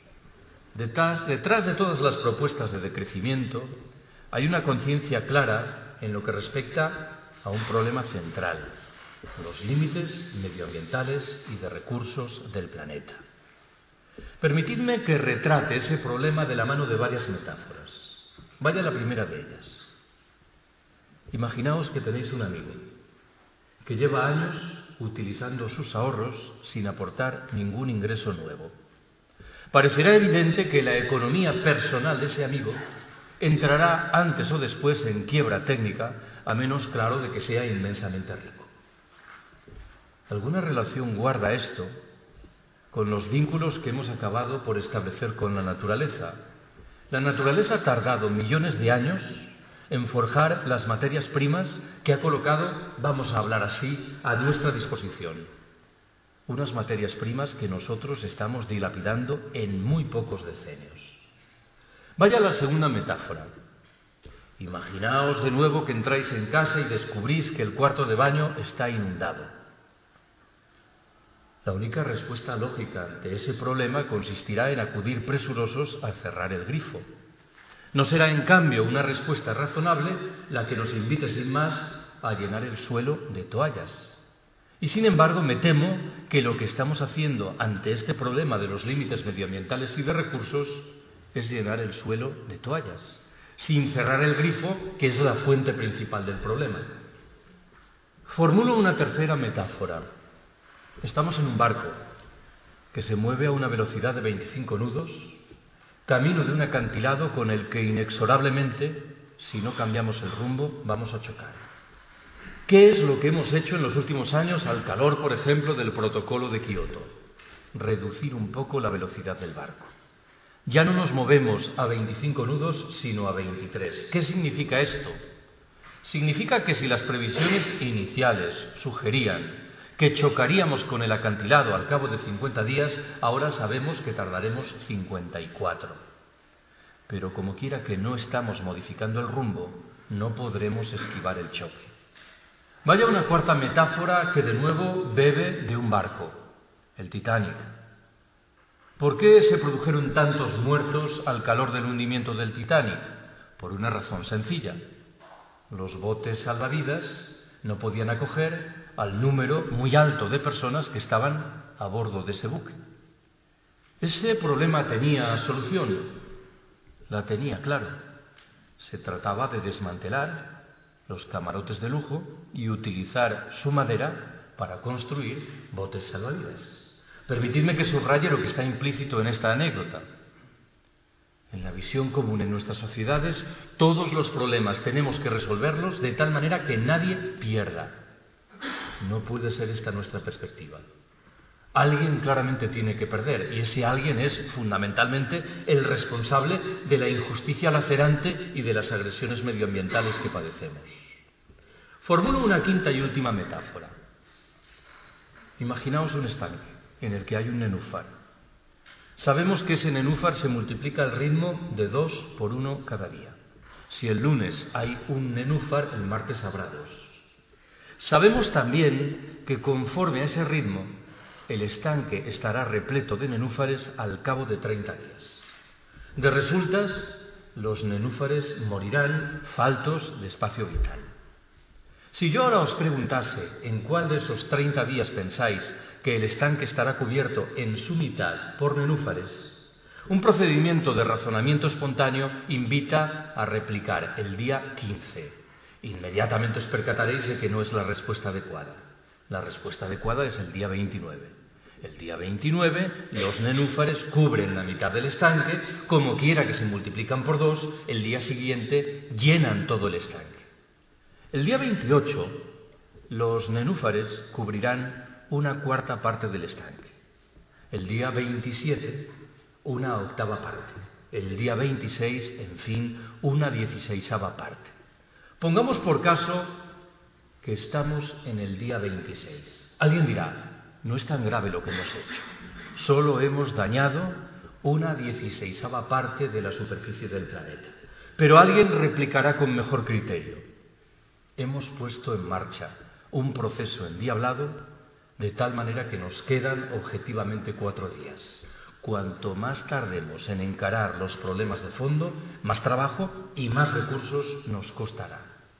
Detrás, detrás de todas las propuestas de decrecimiento hay una conciencia clara en lo que respecta a un problema central: los límites medioambientales y de recursos del planeta. Permitidme que retrate ese problema de la mano de varias metáforas. Vaya la primera de ellas. Imaginaos que tenéis un amigo que lleva años utilizando sus ahorros sin aportar ningún ingreso nuevo. Parecerá evidente que la economía personal de ese amigo entrará antes o después en quiebra técnica, a menos claro de que sea inmensamente rico. ¿Alguna relación guarda esto con los vínculos que hemos acabado por establecer con la naturaleza? La naturaleza ha tardado millones de años en forjar las materias primas que ha colocado, vamos a hablar así, a nuestra disposición. Unas materias primas que nosotros estamos dilapidando en muy pocos decenios. Vaya a la segunda metáfora. Imaginaos de nuevo que entráis en casa y descubrís que el cuarto de baño está inundado. La única respuesta lógica de ese problema consistirá en acudir presurosos a cerrar el grifo. No será, en cambio, una respuesta razonable la que nos invite sin más a llenar el suelo de toallas. Y, sin embargo, me temo que lo que estamos haciendo ante este problema de los límites medioambientales y de recursos es llenar el suelo de toallas. sin cerrar el grifo, que es la fuente principal del problema. Formulo una tercera metáfora. Estamos en un barco que se mueve a una velocidad de veinticinco nudos, camino de un acantilado con el que inexorablemente, si no cambiamos el rumbo, vamos a chocar. ¿Qué es lo que hemos hecho en los últimos años al calor, por ejemplo, del protocolo de Kioto? Reducir un poco la velocidad del barco. Ya no nos movemos a veinticinco nudos, sino a veintitrés. ¿Qué significa esto? Significa que si las previsiones iniciales sugerían que chocaríamos con el acantilado al cabo de cincuenta días, ahora sabemos que tardaremos cincuenta y cuatro. Pero como quiera que no estamos modificando el rumbo, no podremos esquivar el choque. Vaya una cuarta metáfora que de nuevo bebe de un barco, el Titanic. ¿Por qué se produjeron tantos muertos al calor del hundimiento del Titanic? Por una razón sencilla. Los botes salvavidas no podían acoger al número muy alto de personas que estaban a bordo de ese buque. ¿Ese problema tenía solución? La tenía, claro. Se trataba de desmantelar los camarotes de lujo y utilizar su madera para construir botes salvavidas. Permitidme que subraye lo que está implícito en esta anécdota. En la visión común en nuestras sociedades, todos los problemas tenemos que resolverlos de tal manera que nadie pierda. No puede ser esta nuestra perspectiva. Alguien claramente tiene que perder, y ese alguien es fundamentalmente el responsable de la injusticia lacerante y de las agresiones medioambientales que padecemos. Formulo una quinta y última metáfora. Imaginaos un estanque en el que hay un nenúfar. Sabemos que ese nenúfar se multiplica al ritmo de dos por uno cada día. Si el lunes hay un nenúfar, el martes habrá dos. Sabemos también que conforme a ese ritmo, el estanque estará repleto de nenúfares al cabo de treinta días. De resultas, los nenúfares morirán faltos de espacio vital. Si yo ahora os preguntase en cuál de esos treinta días pensáis que el estanque estará cubierto en su mitad por nenúfares, un procedimiento de razonamiento espontáneo invita a replicar el día quince. Inmediatamente os percataréis de que no es la respuesta adecuada. La respuesta adecuada es el día veintinueve. El día veintinueve, los nenúfares cubren la mitad del estanque, como quiera que se multiplican por dos, el día siguiente llenan todo el estanque. El día veintiocho, los nenúfares cubrirán una cuarta parte del estanque. El día veintisiete, una octava parte. El día veintiséis, en fin, una dieciseisava parte. Pongamos por caso que estamos en el día veintiséis. Alguien dirá, no es tan grave lo que hemos hecho. Solo hemos dañado una dieciseisava parte de la superficie del planeta. Pero alguien replicará con mejor criterio. Hemos puesto en marcha un proceso endiablado de tal manera que nos quedan objetivamente cuatro días. Cuanto más tardemos en encarar los problemas de fondo, más trabajo y más recursos nos costará.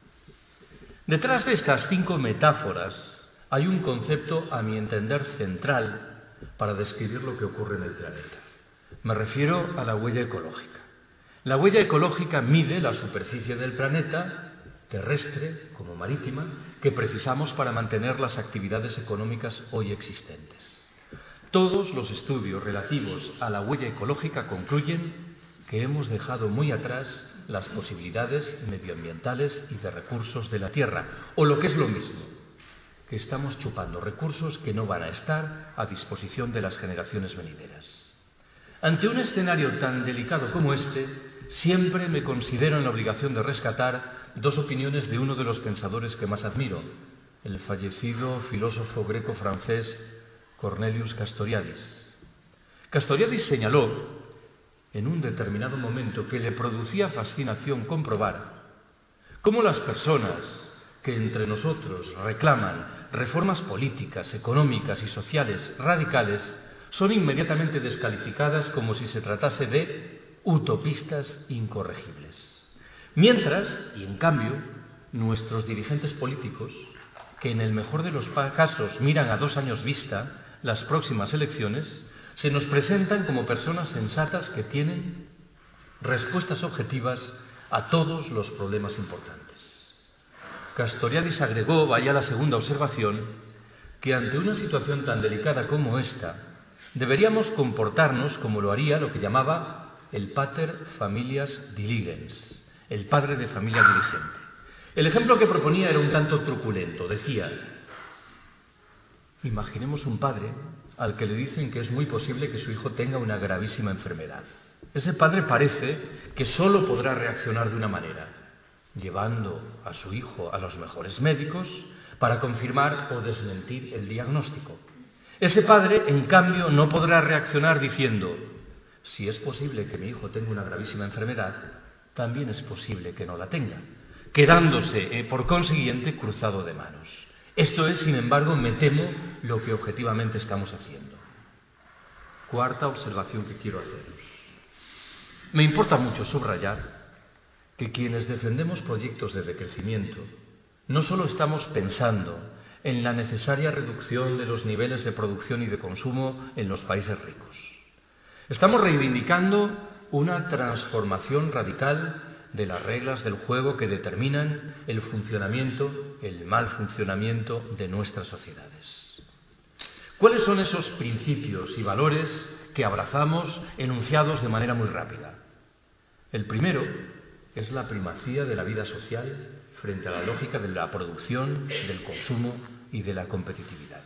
Detrás de estas cinco metáforas hay un concepto, a mi entender, central para describir lo que ocurre en el planeta. Me refiero a la huella ecológica. La huella ecológica mide la superficie del planeta, terrestre como marítima, que precisamos para mantener las actividades económicas hoy existentes. Todos los estudios relativos a la huella ecológica concluyen que hemos dejado muy atrás las posibilidades medioambientales y de recursos de la Tierra, o lo que es lo mismo, que estamos chupando recursos que no van a estar a disposición de las generaciones venideras. Ante un escenario tan delicado como este, siempre me considero en la obligación de rescatar dos opiniones de uno de los pensadores que más admiro, el fallecido filósofo greco-francés Cornelius Castoriadis. Castoriadis señaló, en un determinado momento, que le producía fascinación comprobar cómo las personas que entre nosotros reclaman reformas políticas, económicas y sociales radicales son inmediatamente descalificadas como si se tratase de utopistas incorregibles. Mientras, y en cambio, nuestros dirigentes políticos, que en el mejor de los casos miran a dos años vista las próximas elecciones, se nos presentan como personas sensatas que tienen respuestas objetivas a todos los problemas importantes. Castoriadis agregó, vaya la segunda observación, que ante una situación tan delicada como esta, deberíamos comportarnos como lo haría lo que llamaba el pater familias diligens, el padre de familia diligente. El ejemplo que proponía era un tanto truculento. Decía: imaginemos un padre al que le dicen que es muy posible que su hijo tenga una gravísima enfermedad. Ese padre parece que solo podrá reaccionar de una manera, llevando a su hijo a los mejores médicos para confirmar o desmentir el diagnóstico. Ese padre, en cambio, no podrá reaccionar diciendo: si es posible que mi hijo tenga una gravísima enfermedad, también es posible que no la tenga, quedándose, eh, por consiguiente, cruzado de manos. Esto es, sin embargo, me temo, lo que objetivamente estamos haciendo. Cuarta observación que quiero haceros. Me importa mucho subrayar que quienes defendemos proyectos de decrecimiento no solo estamos pensando en la necesaria reducción de los niveles de producción y de consumo en los países ricos. Estamos reivindicando una transformación radical de las reglas del juego que determinan el funcionamiento, el mal funcionamiento de nuestras sociedades. ¿Cuáles son esos principios y valores que abrazamos enunciados de manera muy rápida? El primero es la primacía de la vida social frente a la lógica de la producción, del consumo y de la competitividad.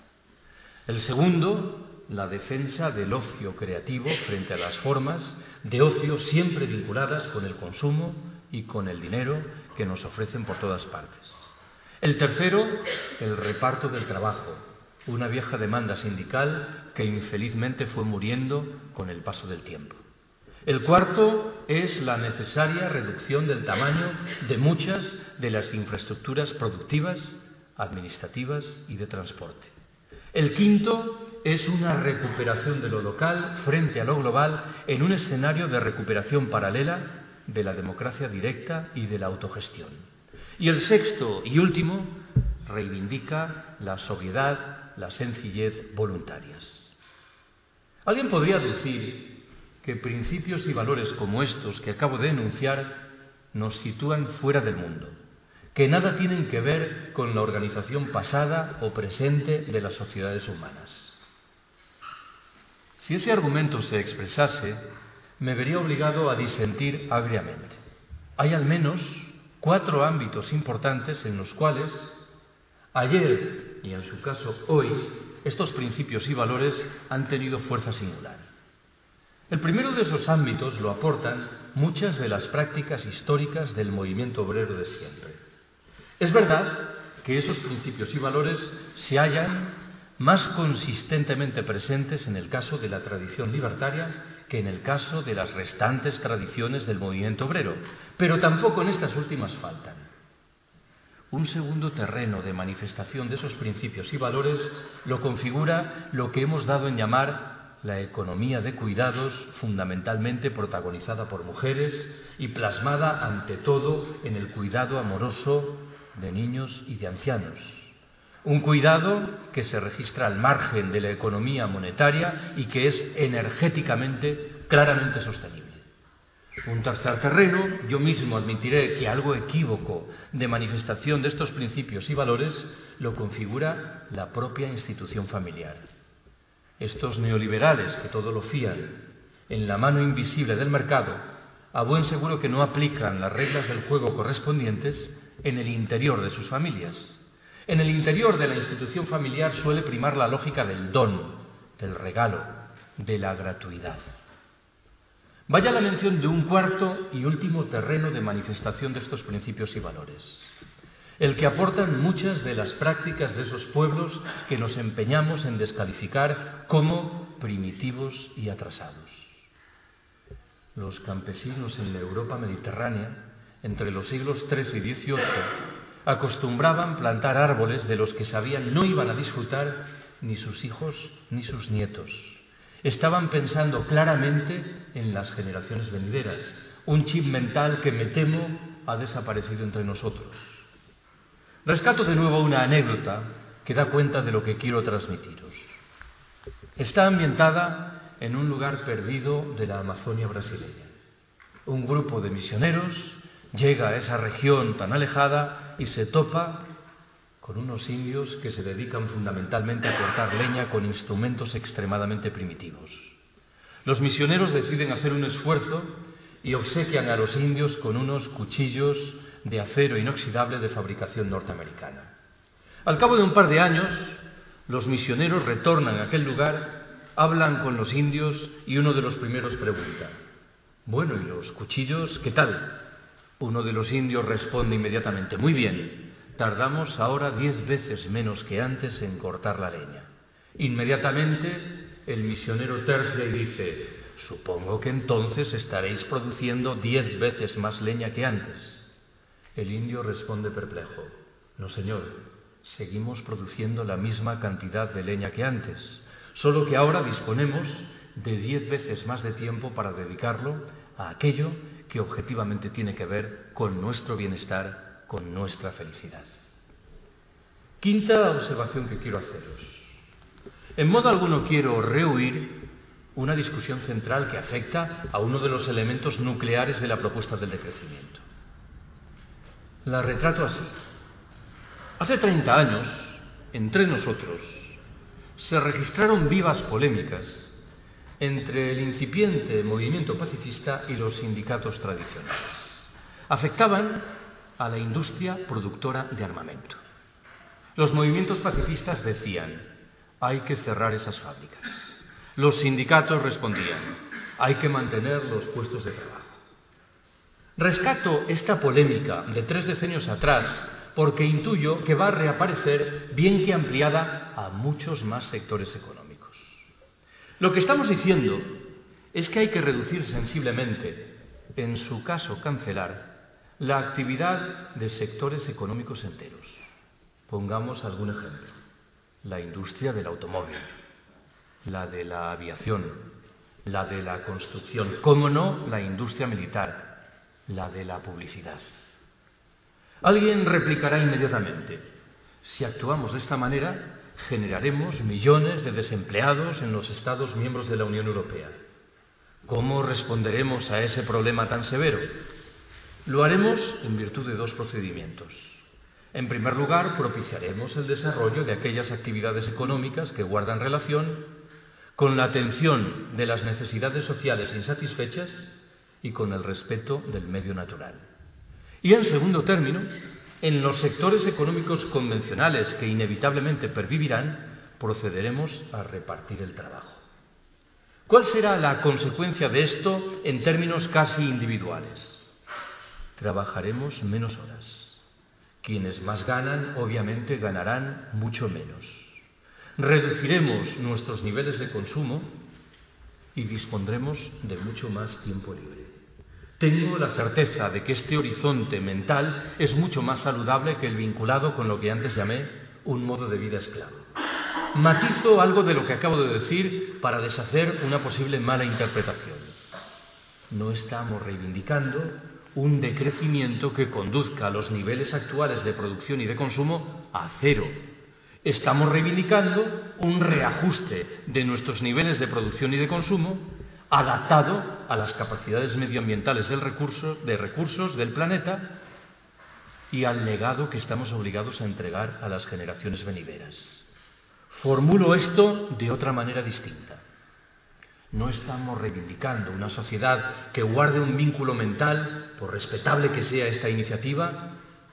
El segundo, la defensa del ocio creativo frente a las formas de ocio siempre vinculadas con el consumo y con el dinero que nos ofrecen por todas partes. El tercero, el reparto del trabajo, una vieja demanda sindical que infelizmente fue muriendo con el paso del tiempo. El cuarto es la necesaria reducción del tamaño de muchas de las infraestructuras productivas, administrativas y de transporte. El quinto es una recuperación de lo local frente a lo global en un escenario de recuperación paralela de la democracia directa y de la autogestión. Y el sexto y último reivindica la sobriedad, la sencillez voluntarias. Alguien podría decir que principios y valores como estos que acabo de enunciar nos sitúan fuera del mundo, que nada tienen que ver con la organización pasada o presente de las sociedades humanas. Si ese argumento se expresase, me vería obligado a disentir agriamente. Hay al menos cuatro ámbitos importantes en los cuales, ayer y en su caso hoy, estos principios y valores han tenido fuerza singular. El primero de esos ámbitos lo aportan muchas de las prácticas históricas del movimiento obrero de siempre. Es verdad que esos principios y valores se hallan más consistentemente presentes en el caso de la tradición libertaria que en el caso de las restantes tradiciones del movimiento obrero, pero tampoco en estas últimas faltan. Un segundo terreno de manifestación de esos principios y valores lo configura lo que hemos dado en llamar la economía de cuidados, fundamentalmente protagonizada por mujeres y plasmada ante todo en el cuidado amoroso de niños y de ancianos. Un cuidado que se registra al margen de la economía monetaria y que es energéticamente claramente sostenible. Un tercer terreno, yo mismo admitiré que algo equívoco de manifestación de estos principios y valores, lo configura la propia institución familiar. Estos neoliberales que todo lo fían en la mano invisible del mercado, a buen seguro que no aplican las reglas del juego correspondientes en el interior de sus familias. En el interior de la institución familiar suele primar la lógica del don, del regalo, de la gratuidad. Vaya la mención de un cuarto y último terreno de manifestación de estos principios y valores, el que aportan muchas de las prácticas de esos pueblos que nos empeñamos en descalificar como primitivos y atrasados. Los campesinos en la Europa mediterránea, entre los siglos trece y dieciocho, acostumbraban plantar árboles de los que sabían no iban a disfrutar ni sus hijos ni sus nietos. Estaban pensando claramente en las generaciones venideras, un chip mental que me temo ha desaparecido entre nosotros. Rescato de nuevo una anécdota que da cuenta de lo que quiero transmitiros. Está ambientada en un lugar perdido de la Amazonia brasileña. Un grupo de misioneros llega a esa región tan alejada y se topa con unos indios que se dedican fundamentalmente a cortar leña con instrumentos extremadamente primitivos. Los misioneros deciden hacer un esfuerzo y obsequian a los indios con unos cuchillos de acero inoxidable de fabricación norteamericana. Al cabo de un par de años, los misioneros retornan a aquel lugar, hablan con los indios y uno de los primeros pregunta: «Bueno, ¿y los cuchillos qué tal?». Uno de los indios responde inmediatamente: «Muy bien, tardamos ahora diez veces menos que antes en cortar la leña». Inmediatamente el misionero tercia y dice: «Supongo que entonces estaréis produciendo diez veces más leña que antes». El indio responde perplejo: «No, señor, seguimos produciendo la misma cantidad de leña que antes, solo que ahora disponemos de diez veces más de tiempo para dedicarlo a aquello que objetivamente tiene que ver con nuestro bienestar, con nuestra felicidad». Quinta observación que quiero haceros. En modo alguno quiero rehuir una discusión central que afecta a uno de los elementos nucleares de la propuesta del decrecimiento. La retrato así. Hace treinta años, entre nosotros, se registraron vivas polémicas entre el incipiente movimiento pacifista y los sindicatos tradicionales. Afectaban a la industria productora de armamento. Los movimientos pacifistas decían: hay que cerrar esas fábricas. Los sindicatos respondían: hay que mantener los puestos de trabajo. Rescato esta polémica de tres decenios atrás porque intuyo que va a reaparecer, bien que ampliada, a muchos más sectores económicos. Lo que estamos diciendo es que hay que reducir sensiblemente, en su caso cancelar, la actividad de sectores económicos enteros. Pongamos algún ejemplo: la industria del automóvil, la de la aviación, la de la construcción, cómo no, la industria militar, la de la publicidad. Alguien replicará inmediatamente: si actuamos de esta manera, generaremos millones de desempleados en los Estados miembros de la Unión Europea. ¿Cómo responderemos a ese problema tan severo? Lo haremos en virtud de dos procedimientos. En primer lugar, propiciaremos el desarrollo de aquellas actividades económicas que guardan relación con la atención de las necesidades sociales insatisfechas y con el respeto del medio natural. Y en segundo término, en los sectores económicos convencionales que inevitablemente pervivirán, procederemos a repartir el trabajo. ¿Cuál será la consecuencia de esto en términos casi individuales? Trabajaremos menos horas. Quienes más ganan, obviamente, ganarán mucho menos. Reduciremos nuestros niveles de consumo y dispondremos de mucho más tiempo libre. Tengo la certeza de que este horizonte mental es mucho más saludable que el vinculado con lo que antes llamé un modo de vida esclavo. Matizo algo de lo que acabo de decir para deshacer una posible mala interpretación. No estamos reivindicando un decrecimiento que conduzca a los niveles actuales de producción y de consumo a cero. Estamos reivindicando un reajuste de nuestros niveles de producción y de consumo adaptado a las capacidades medioambientales del recurso, de recursos del planeta y al legado que estamos obligados a entregar a las generaciones venideras. Formulo esto de otra manera distinta. No estamos reivindicando una sociedad que guarde un vínculo mental, por respetable que sea esta iniciativa,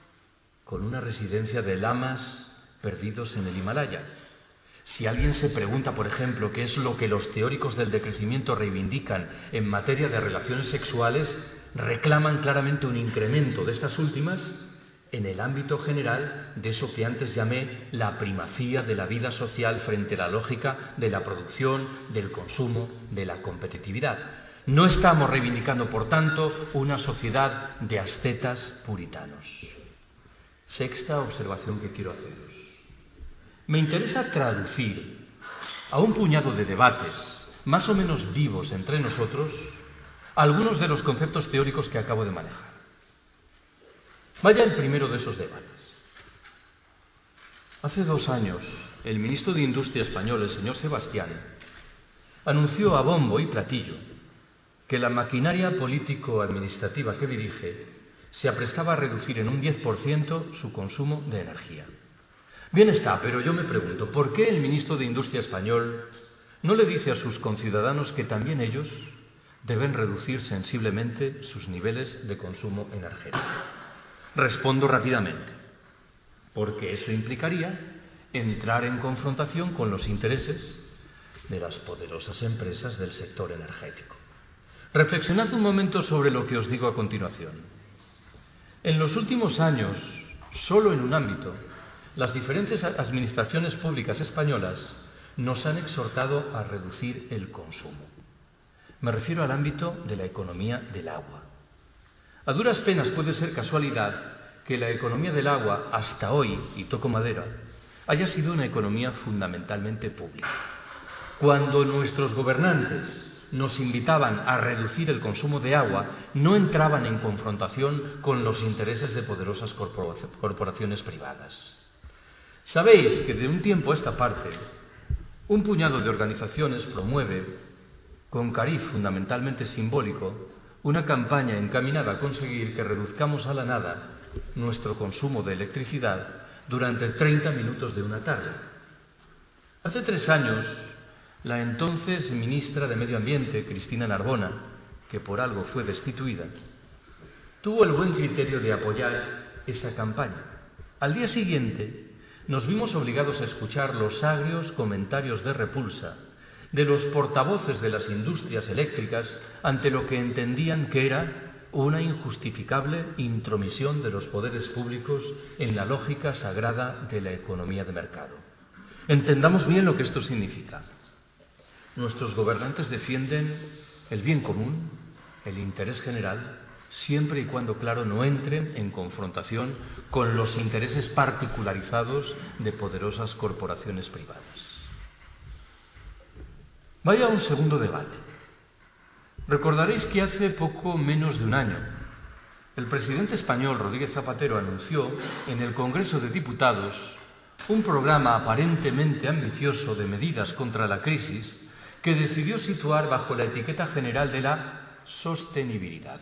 con una residencia de lamas perdidos en el Himalaya. Si alguien se pregunta, por ejemplo, qué es lo que los teóricos del decrecimiento reivindican en materia de relaciones sexuales, reclaman claramente un incremento de estas últimas en el ámbito general de eso que antes llamé la primacía de la vida social frente a la lógica de la producción, del consumo, de la competitividad. No estamos reivindicando, por tanto, una sociedad de ascetas puritanos. Sexta observación que quiero haceros. Me interesa traducir a un puñado de debates más o menos vivos entre nosotros algunos de los conceptos teóricos que acabo de manejar. Vaya el primero de esos debates. Hace dos años, el ministro de Industria español, el señor Sebastián, anunció a bombo y platillo que la maquinaria político-administrativa que dirige se aprestaba a reducir en un diez por ciento su consumo de energía. Bien está, pero yo me pregunto, ¿por qué el ministro de Industria español no le dice a sus conciudadanos que también ellos deben reducir sensiblemente sus niveles de consumo energético? Respondo rápidamente, porque eso implicaría entrar en confrontación con los intereses de las poderosas empresas del sector energético. Reflexionad un momento sobre lo que os digo a continuación. En los últimos años, solo en un ámbito, las diferentes administraciones públicas españolas nos han exhortado a reducir el consumo. Me refiero al ámbito de la economía del agua. A duras penas puede ser casualidad que la economía del agua, hasta hoy, y toco madera, haya sido una economía fundamentalmente pública. Cuando nuestros gobernantes nos invitaban a reducir el consumo de agua, no entraban en confrontación con los intereses de poderosas corporaciones privadas. Sabéis que de un tiempo a esta parte, un puñado de organizaciones promueve, con cariz fundamentalmente simbólico, una campaña encaminada a conseguir que reduzcamos a la nada nuestro consumo de electricidad durante treinta minutos de una tarde. Hace tres años, la entonces ministra de Medio Ambiente, Cristina Narbona, que por algo fue destituida, tuvo el buen criterio de apoyar esa campaña. Al día siguiente, nos vimos obligados a escuchar los agrios comentarios de repulsa de los portavoces de las industrias eléctricas ante lo que entendían que era una injustificable intromisión de los poderes públicos en la lógica sagrada de la economía de mercado. Entendamos bien lo que esto significa. Nuestros gobernantes defienden el bien común, el interés general, siempre y cuando, claro, no entren en confrontación con los intereses particularizados de poderosas corporaciones privadas. Vaya a un segundo debate. Recordaréis que hace poco menos de un año, el presidente español Rodríguez Zapatero anunció en el Congreso de Diputados un programa aparentemente ambicioso de medidas contra la crisis que decidió situar bajo la etiqueta general de la sostenibilidad.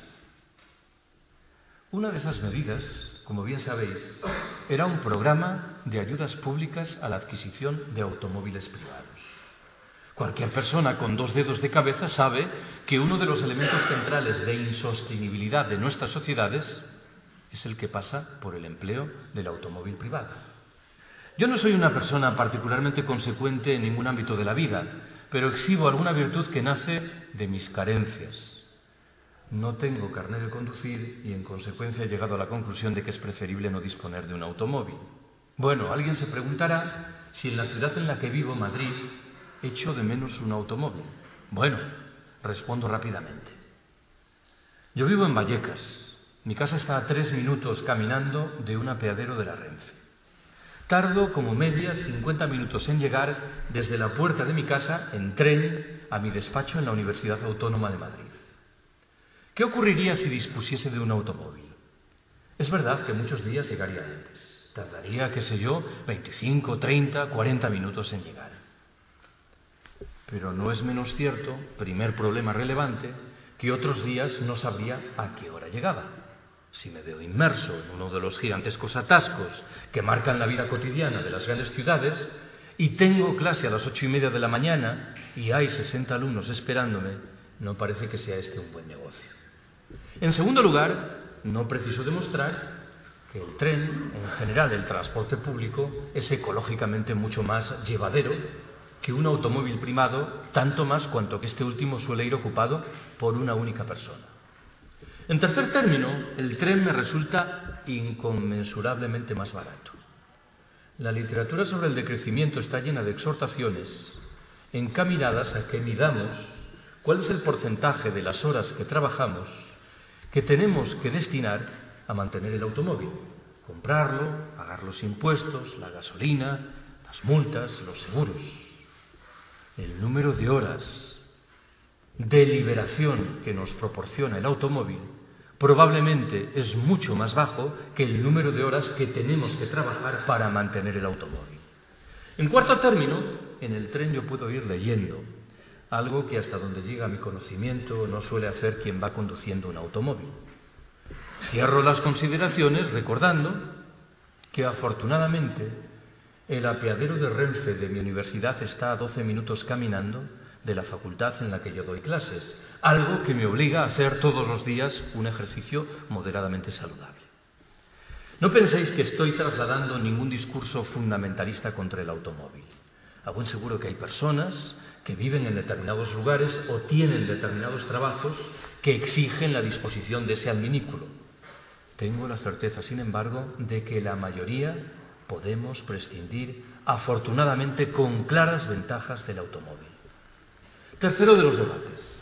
Una de esas medidas, como bien sabéis, era un programa de ayudas públicas a la adquisición de automóviles privados. Cualquier persona con dos dedos de cabeza sabe que uno de los elementos centrales de insostenibilidad de nuestras sociedades es el que pasa por el empleo del automóvil privado. Yo no soy una persona particularmente consecuente en ningún ámbito de la vida, pero exhibo alguna virtud que nace de mis carencias. No tengo carnet de conducir y, en consecuencia, he llegado a la conclusión de que es preferible no disponer de un automóvil. Bueno, alguien se preguntará si en la ciudad en la que vivo, Madrid, echo de menos un automóvil. Bueno, respondo rápidamente. Yo vivo en Vallecas. Mi casa está a tres minutos caminando de un apeadero de la Renfe. Tardo como media cincuenta minutos en llegar desde la puerta de mi casa en tren a mi despacho en la Universidad Autónoma de Madrid. ¿Qué ocurriría si dispusiese de un automóvil? Es verdad que muchos días llegaría antes. Tardaría, qué sé yo, veinticinco, treinta, cuarenta minutos en llegar. Pero no es menos cierto, primer problema relevante, que otros días no sabría a qué hora llegaba. Si me veo inmerso en uno de los gigantescos atascos que marcan la vida cotidiana de las grandes ciudades y tengo clase a las ocho y media de la mañana y hay sesenta alumnos esperándome, no parece que sea este un buen negocio. En segundo lugar, no preciso demostrar que el tren, en general el transporte público, es ecológicamente mucho más llevadero que un automóvil privado, tanto más cuanto que este último suele ir ocupado por una única persona. En tercer término, el tren me resulta inconmensurablemente más barato. La literatura sobre el decrecimiento está llena de exhortaciones encaminadas a que midamos cuál es el porcentaje de las horas que trabajamos que tenemos que destinar a mantener el automóvil, comprarlo, pagar los impuestos, la gasolina, las multas, los seguros. El número de horas de liberación que nos proporciona el automóvil probablemente es mucho más bajo que el número de horas que tenemos que trabajar para mantener el automóvil. En cuarto término, en el tren yo puedo ir leyendo, algo que hasta donde llega mi conocimiento no suele hacer quien va conduciendo un automóvil. Cierro las consideraciones recordando que afortunadamente el apeadero de Renfe de mi universidad está a doce minutos caminando de la facultad en la que yo doy clases, algo que me obliga a hacer todos los días un ejercicio moderadamente saludable. No penséis que estoy trasladando ningún discurso fundamentalista contra el automóvil. A buen seguro que hay personas que viven en determinados lugares o tienen determinados trabajos que exigen la disposición de ese adminículo. Tengo la certeza, sin embargo, de que la mayoría podemos prescindir, afortunadamente, con claras ventajas del automóvil. Tercero de los debates.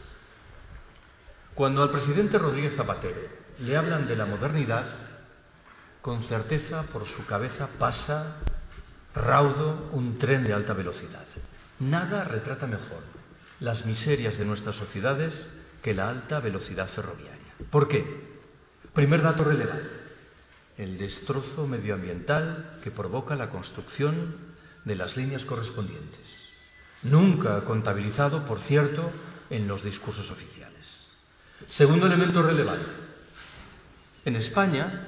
Cuando al presidente Rodríguez Zapatero le hablan de la modernidad, con certeza por su cabeza pasa raudo un tren de alta velocidad. Nada retrata mejor las miserias de nuestras sociedades que la alta velocidad ferroviaria. ¿Por qué? Primer dato relevante: el destrozo medioambiental que provoca la construcción de las líneas correspondientes. Nunca contabilizado, por cierto, en los discursos oficiales. Segundo elemento relevante: en España,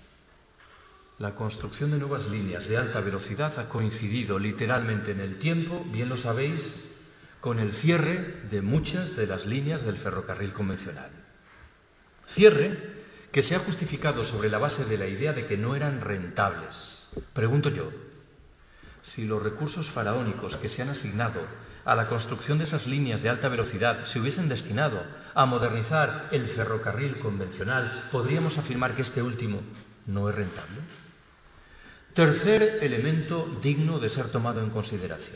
la construcción de nuevas líneas de alta velocidad ha coincidido literalmente en el tiempo, bien lo sabéis, con el cierre de muchas de las líneas del ferrocarril convencional. Cierre que se ha justificado sobre la base de la idea de que no eran rentables. Pregunto yo, si los recursos faraónicos que se han asignado a la construcción de esas líneas de alta velocidad se hubiesen destinado a modernizar el ferrocarril convencional, ¿podríamos afirmar que este último no es rentable? Tercer elemento digno de ser tomado en consideración: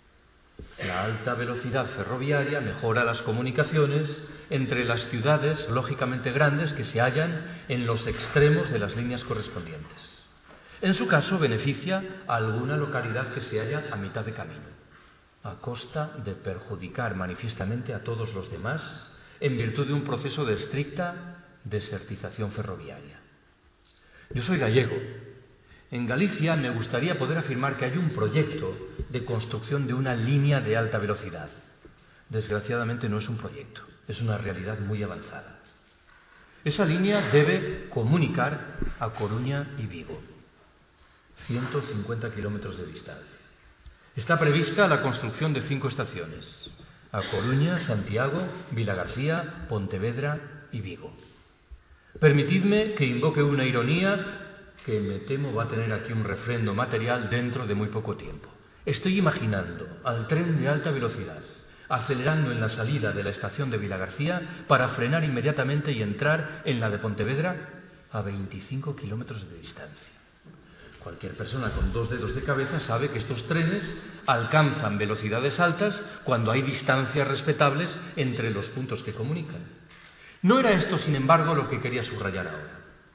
la alta velocidad ferroviaria mejora las comunicaciones entre las ciudades lógicamente grandes que se hallan en los extremos de las líneas correspondientes. En su caso, beneficia a alguna localidad que se halla a mitad de camino, a costa de perjudicar manifiestamente a todos los demás en virtud de un proceso de estricta desertización ferroviaria. Yo soy gallego. En Galicia me gustaría poder afirmar que hay un proyecto de construcción de una línea de alta velocidad. Desgraciadamente no es un proyecto, es una realidad muy avanzada. Esa línea debe comunicar a Coruña y Vigo, ciento cincuenta kilómetros de distancia. Está prevista la construcción de cinco estaciones: a Coruña, Santiago, Vilagarcía, Pontevedra y Vigo. Permitidme que invoque una ironía que me temo va a tener aquí un refrendo material dentro de muy poco tiempo. Estoy imaginando al tren de alta velocidad acelerando en la salida de la estación de Vilagarcía para frenar inmediatamente y entrar en la de Pontevedra a veinticinco kilómetros de distancia. Cualquier persona con dos dedos de cabeza sabe que estos trenes alcanzan velocidades altas cuando hay distancias respetables entre los puntos que comunican. No era esto, sin embargo, lo que quería subrayar ahora.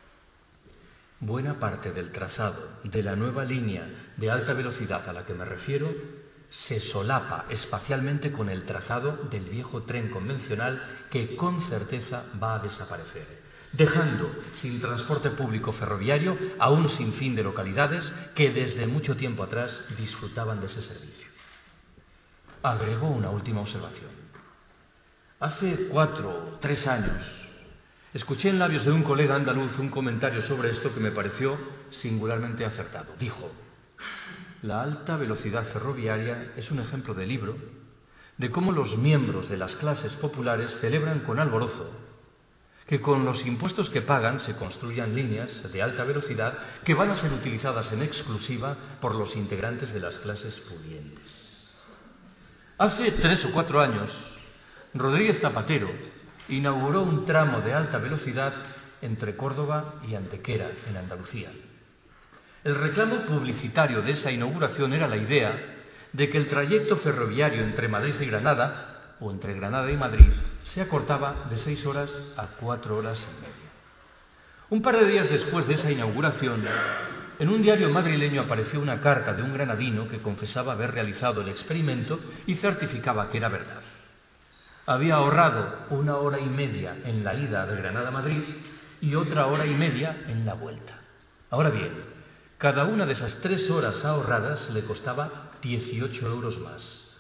Buena parte del trazado de la nueva línea de alta velocidad a la que me refiero se solapa espacialmente con el trazado del viejo tren convencional que con certeza va a desaparecer, dejando sin transporte público ferroviario a un sinfín de localidades que desde mucho tiempo atrás disfrutaban de ese servicio. Agrego una última observación. Hace cuatro o tres años escuché en labios de un colega andaluz un comentario sobre esto que me pareció singularmente acertado. Dijo: la alta velocidad ferroviaria es un ejemplo de libro de cómo los miembros de las clases populares celebran con alborozo que con los impuestos que pagan se construyan líneas de alta velocidad que van a ser utilizadas en exclusiva por los integrantes de las clases pudientes. Hace tres o cuatro años, Rodríguez Zapatero inauguró un tramo de alta velocidad entre Córdoba y Antequera, en Andalucía. El reclamo publicitario de esa inauguración era la idea de que el trayecto ferroviario entre Madrid y Granada, o entre Granada y Madrid, se acortaba de seis horas a cuatro horas y media. Un par de días después de esa inauguración, en un diario madrileño apareció una carta de un granadino que confesaba haber realizado el experimento y certificaba que era verdad. Había ahorrado una hora y media en la ida de Granada a Madrid y otra hora y media en la vuelta. Ahora bien, cada una de esas tres horas ahorradas le costaba dieciocho euros más,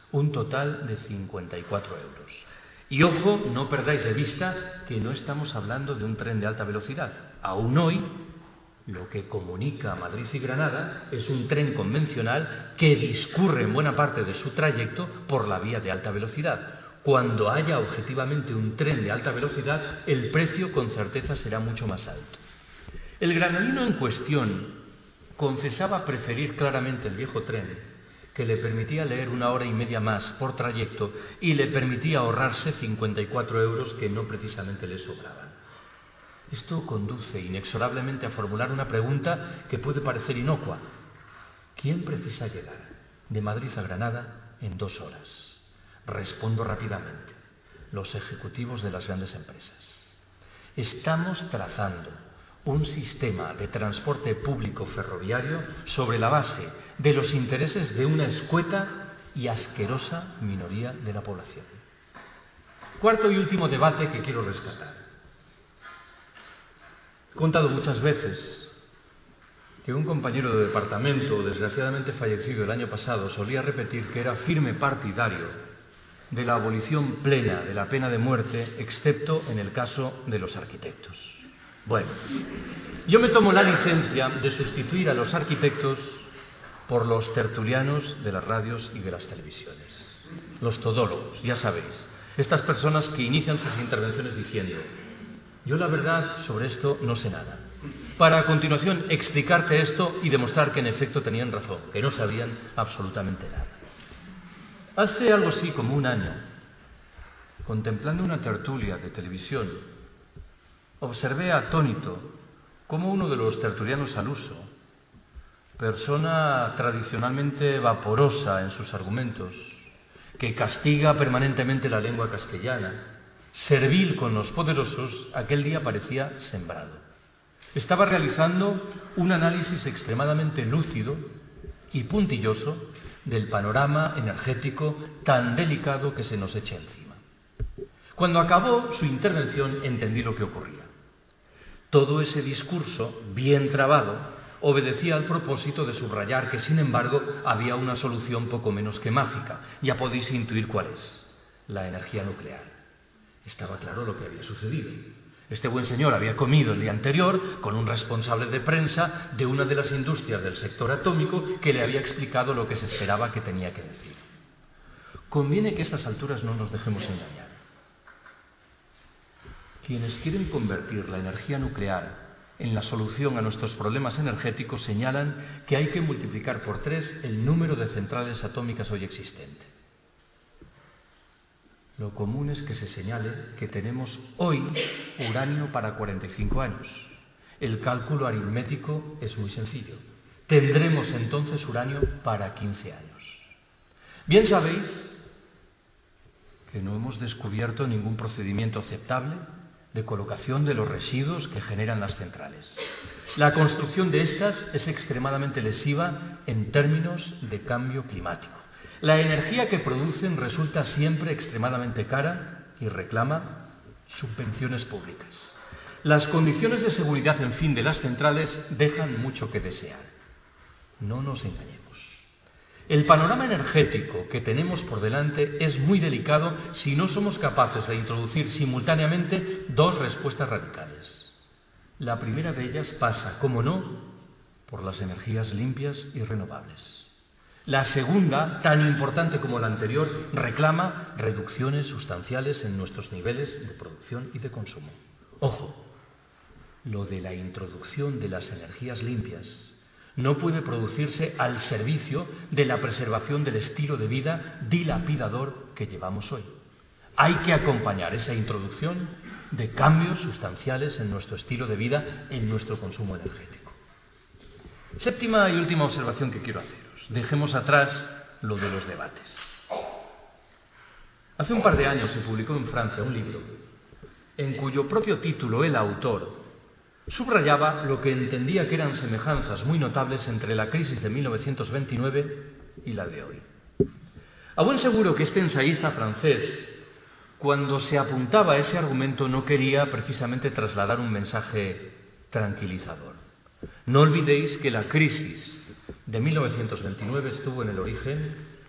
un total de cincuenta y cuatro euros. Y ojo, no perdáis de vista que no estamos hablando de un tren de alta velocidad. Aún hoy, lo que comunica Madrid y Granada es un tren convencional que discurre en buena parte de su trayecto por la vía de alta velocidad. Cuando haya objetivamente un tren de alta velocidad, el precio con certeza será mucho más alto. El granadino en cuestión confesaba preferir claramente el viejo tren, que le permitía leer una hora y media más por trayecto y le permitía ahorrarse cincuenta y cuatro euros que no precisamente le sobraban. Esto conduce inexorablemente a formular una pregunta que puede parecer inocua. ¿Quién precisa llegar de Madrid a Granada en dos horas? Respondo rápidamente: los ejecutivos de las grandes empresas. Estamos trazando un sistema de transporte público ferroviario sobre la base de los intereses de una escueta y asquerosa minoría de la población. Cuarto y último debate que quiero rescatar. He contado muchas veces que un compañero de departamento, desgraciadamente fallecido el año pasado, solía repetir que era firme partidario de la abolición plena de la pena de muerte, excepto en el caso de los arquitectos. Bueno, yo me tomo la licencia de sustituir a los arquitectos por los tertulianos de las radios y de las televisiones. Los todólogos, ya sabéis, estas personas que inician sus intervenciones diciendo: yo la verdad sobre esto no sé nada, para a continuación explicarte esto y demostrar que en efecto tenían razón, que no sabían absolutamente nada. Hace algo así como un año, contemplando una tertulia de televisión, observé atónito cómo uno de los tertulianos al uso, persona tradicionalmente vaporosa en sus argumentos, que castiga permanentemente la lengua castellana, servil con los poderosos, aquel día parecía sembrado. Estaba realizando un análisis extremadamente lúcido y puntilloso del panorama energético tan delicado que se nos echa encima. Cuando acabó su intervención entendí lo que ocurría. Todo ese discurso, bien trabado, obedecía al propósito de subrayar que, sin embargo, había una solución poco menos que mágica. Ya podéis intuir cuál es: la energía nuclear. Estaba claro lo que había sucedido. Este buen señor había comido el día anterior con un responsable de prensa de una de las industrias del sector atómico que le había explicado lo que se esperaba que tenía que decir. Conviene que a estas alturas no nos dejemos engañar. Quienes quieren convertir la energía nuclear en la solución a nuestros problemas energéticos señalan que hay que multiplicar por tres el número de centrales atómicas hoy existentes. Lo común es que se señale que tenemos hoy uranio para cuarenta y cinco años. El cálculo aritmético es muy sencillo. Tendremos entonces uranio para quince años. Bien sabéis que no hemos descubierto ningún procedimiento aceptable de colocación de los residuos que generan las centrales. La construcción de estas es extremadamente lesiva en términos de cambio climático. La energía que producen resulta siempre extremadamente cara y reclama subvenciones públicas. Las condiciones de seguridad, en fin, de las centrales dejan mucho que desear. No nos engañemos. El panorama energético que tenemos por delante es muy delicado si no somos capaces de introducir simultáneamente dos respuestas radicales. La primera de ellas pasa, como no, por las energías limpias y renovables. La segunda, tan importante como la anterior, reclama reducciones sustanciales en nuestros niveles de producción y de consumo. Ojo, lo de la introducción de las energías limpias no puede producirse al servicio de la preservación del estilo de vida dilapidador que llevamos hoy. Hay que acompañar esa introducción de cambios sustanciales en nuestro estilo de vida, en nuestro consumo energético. Séptima y última observación que quiero haceros. Dejemos atrás lo de los debates. Hace un par de años se publicó en Francia un libro en cuyo propio título el autor subrayaba lo que entendía que eran semejanzas muy notables entre la crisis de mil novecientos veintinueve y la de hoy. A buen seguro que este ensayista francés, cuando se apuntaba a ese argumento, no quería precisamente trasladar un mensaje tranquilizador. No olvidéis que la crisis de mil novecientos veintinueve estuvo en el origen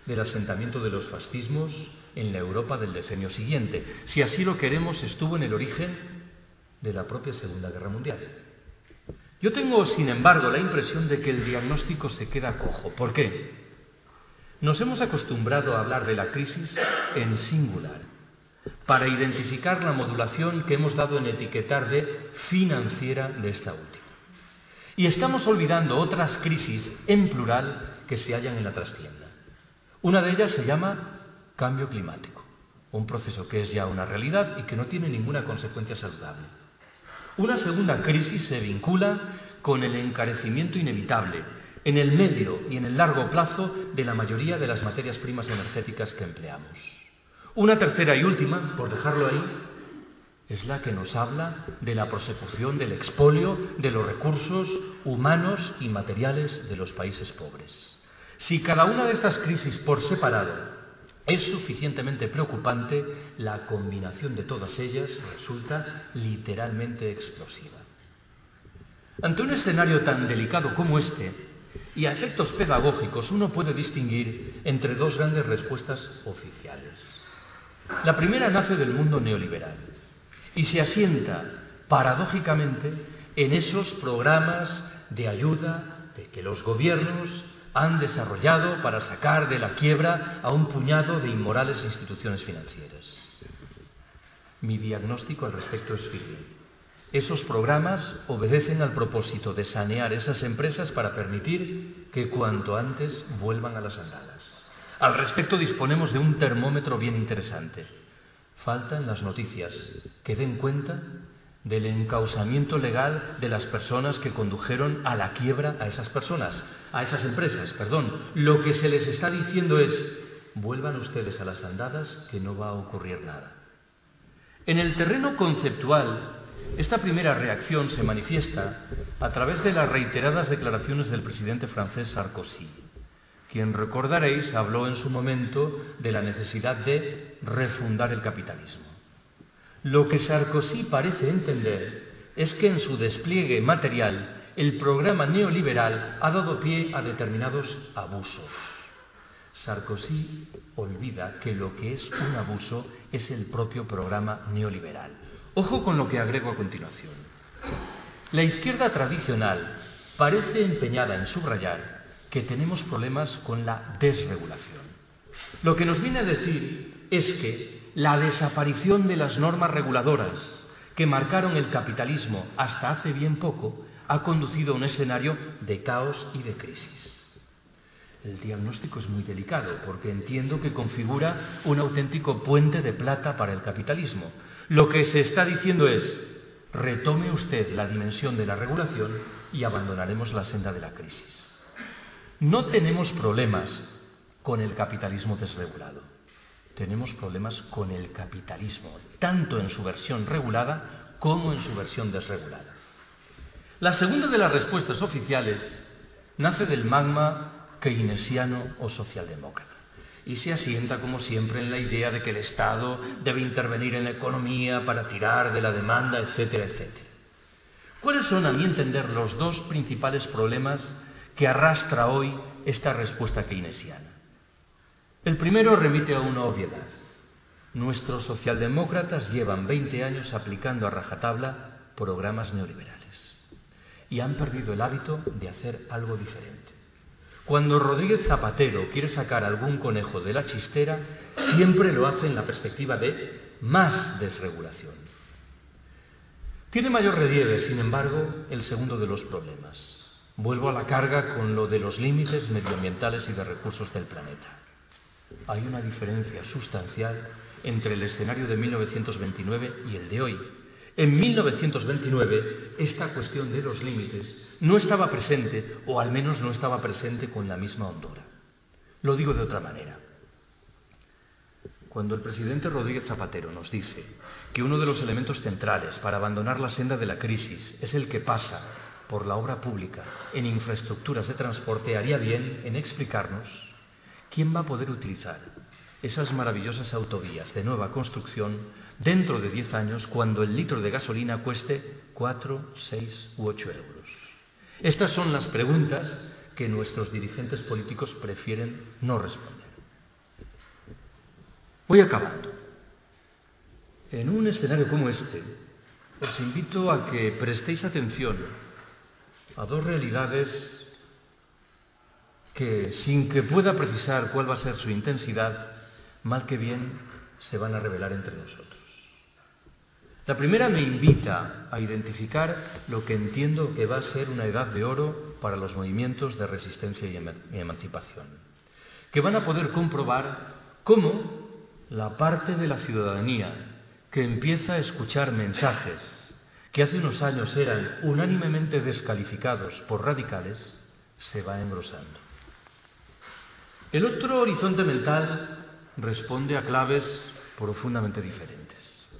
del asentamiento de los fascismos en la Europa del decenio siguiente. Si así lo queremos, estuvo en el origen de la propia Segunda Guerra Mundial. Yo tengo, sin embargo, la impresión de que el diagnóstico se queda cojo. ¿Por qué? Nos hemos acostumbrado a hablar de la crisis en singular, para identificar la modulación que hemos dado en etiquetar de financiera de esta última. Y estamos olvidando otras crisis en plural que se hallan en la trastienda. Una de ellas se llama cambio climático, un proceso que es ya una realidad y que no tiene ninguna consecuencia saludable. Una segunda crisis se vincula con el encarecimiento inevitable en el medio y en el largo plazo de la mayoría de las materias primas energéticas que empleamos. Una tercera y última, por dejarlo ahí, es la que nos habla de la prosecución del expolio de los recursos humanos y materiales de los países pobres. Si cada una de estas crisis por separado es suficientemente preocupante, la combinación de todas ellas resulta literalmente explosiva. Ante un escenario tan delicado como este, y a efectos pedagógicos, uno puede distinguir entre dos grandes respuestas oficiales. La primera nace del mundo neoliberal y se asienta, paradójicamente, en esos programas de ayuda de que los gobiernos han desarrollado para sacar de la quiebra a un puñado de inmorales instituciones financieras. Mi diagnóstico al respecto es firme. Esos programas obedecen al propósito de sanear esas empresas para permitir que cuanto antes vuelvan a las andadas. Al respecto disponemos de un termómetro bien interesante. Faltan las noticias que den cuenta del encausamiento legal de las personas que condujeron a la quiebra a esas personas, a esas empresas, perdón. Lo que se les está diciendo es: vuelvan ustedes a las andadas, que no va a ocurrir nada. En el terreno conceptual, esta primera reacción se manifiesta a través de las reiteradas declaraciones del presidente francés Sarkozy, quien, recordaréis, habló en su momento de la necesidad de refundar el capitalismo. Lo que Sarkozy parece entender es que en su despliegue material el programa neoliberal ha dado pie a determinados abusos. Sarkozy olvida que lo que es un abuso es el propio programa neoliberal. Ojo con lo que agrego a continuación. La izquierda tradicional parece empeñada en subrayar que tenemos problemas con la desregulación. Lo que nos viene a decir es que la desaparición de las normas reguladoras que marcaron el capitalismo hasta hace bien poco ha conducido a un escenario de caos y de crisis. El diagnóstico es muy delicado porque entiendo que configura un auténtico puente de plata para el capitalismo. Lo que se está diciendo es: retome usted la dimensión de la regulación y abandonaremos la senda de la crisis. No tenemos problemas con el capitalismo desregulado. Tenemos problemas con el capitalismo, tanto en su versión regulada como en su versión desregulada. La segunda de las respuestas oficiales nace del magma keynesiano o socialdemócrata y se asienta, como siempre, en la idea de que el Estado debe intervenir en la economía para tirar de la demanda, etcétera, etcétera. ¿Cuáles son, a mi entender, los dos principales problemas que arrastra hoy esta respuesta keynesiana? El primero remite a una obviedad. Nuestros socialdemócratas llevan veinte años aplicando a rajatabla programas neoliberales y han perdido el hábito de hacer algo diferente. Cuando Rodríguez Zapatero quiere sacar algún conejo de la chistera, siempre lo hace en la perspectiva de más desregulación. Tiene mayor relieve, sin embargo, el segundo de los problemas. Vuelvo a la carga con lo de los límites medioambientales y de recursos del planeta. Hay una diferencia sustancial entre el escenario de mil novecientos veintinueve y el de hoy. En mil novecientos veintinueve, esta cuestión de los límites no estaba presente, o al menos no estaba presente con la misma hondura. Lo digo de otra manera. Cuando el presidente Rodríguez Zapatero nos dice que uno de los elementos centrales para abandonar la senda de la crisis es el que pasa por la obra pública en infraestructuras de transporte, haría bien en explicarnos quién va a poder utilizar esas maravillosas autovías de nueva construcción dentro de diez años, cuando el litro de gasolina cueste cuatro, seis u ocho euros. Estas son las preguntas que nuestros dirigentes políticos prefieren no responder. Voy acabando. En un escenario como este, os invito a que prestéis atención a dos realidades que, sin que pueda precisar cuál va a ser su intensidad, mal que bien se van a revelar entre nosotros. La primera me invita a identificar lo que entiendo que va a ser una edad de oro para los movimientos de resistencia y emancipación, que van a poder comprobar cómo la parte de la ciudadanía que empieza a escuchar mensajes que hace unos años eran unánimemente descalificados por radicales, se va engrosando. El otro horizonte mental responde a claves profundamente diferentes.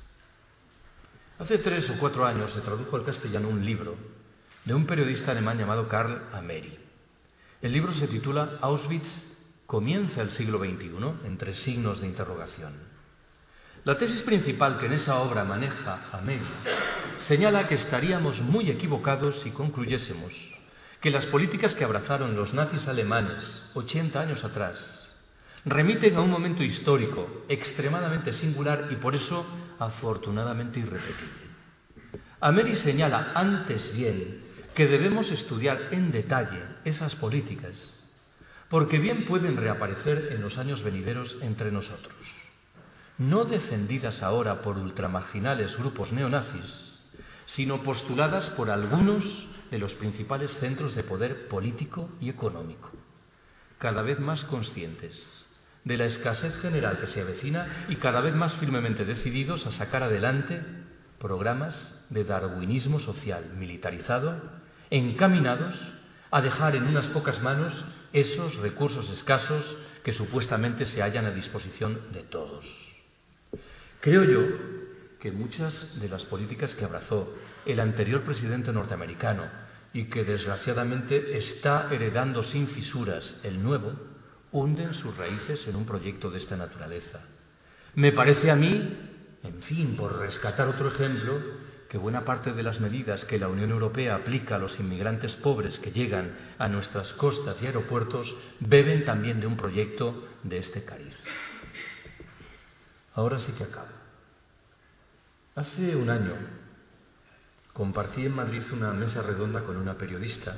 Hace tres o cuatro años se tradujo al castellano un libro de un periodista alemán llamado Karl Ameri. El libro se titula Auschwitz comienza el siglo veintiuno, entre signos de interrogación. La tesis principal que en esa obra maneja Ameri señala que estaríamos muy equivocados si concluyésemos que las políticas que abrazaron los nazis alemanes ochenta años atrás remiten a un momento histórico extremadamente singular y por eso afortunadamente irrepetible. Ameri señala antes bien que debemos estudiar en detalle esas políticas porque bien pueden reaparecer en los años venideros entre nosotros, no defendidas ahora por ultramarginales grupos neonazis, sino postuladas por algunos de los principales centros de poder político y económico, cada vez más conscientes de la escasez general que se avecina y cada vez más firmemente decididos a sacar adelante programas de darwinismo social militarizado, encaminados a dejar en unas pocas manos esos recursos escasos que supuestamente se hallan a disposición de todos. Creo yo que muchas de las políticas que abrazó el anterior presidente norteamericano y que desgraciadamente está heredando sin fisuras el nuevo, hunden sus raíces en un proyecto de esta naturaleza. Me parece a mí, en fin, por rescatar otro ejemplo, que buena parte de las medidas que la Unión Europea aplica a los inmigrantes pobres que llegan a nuestras costas y aeropuertos beben también de un proyecto de este cariz. Ahora sí que acabo. Hace un año compartí en Madrid una mesa redonda con una periodista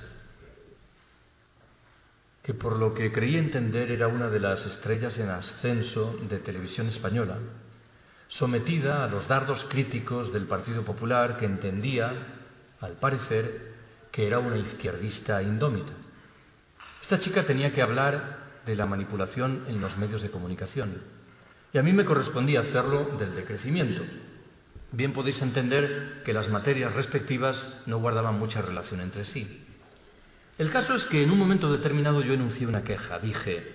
que por lo que creí entender era una de las estrellas en ascenso de Televisión Española, sometida a los dardos críticos del Partido Popular que entendía, al parecer, que era una izquierdista indómita. Esta chica tenía que hablar de la manipulación en los medios de comunicación y a mí me correspondía hacerlo del decrecimiento. Bien podéis entender que las materias respectivas no guardaban mucha relación entre sí. El caso es que en un momento determinado yo enuncié una queja. Dije,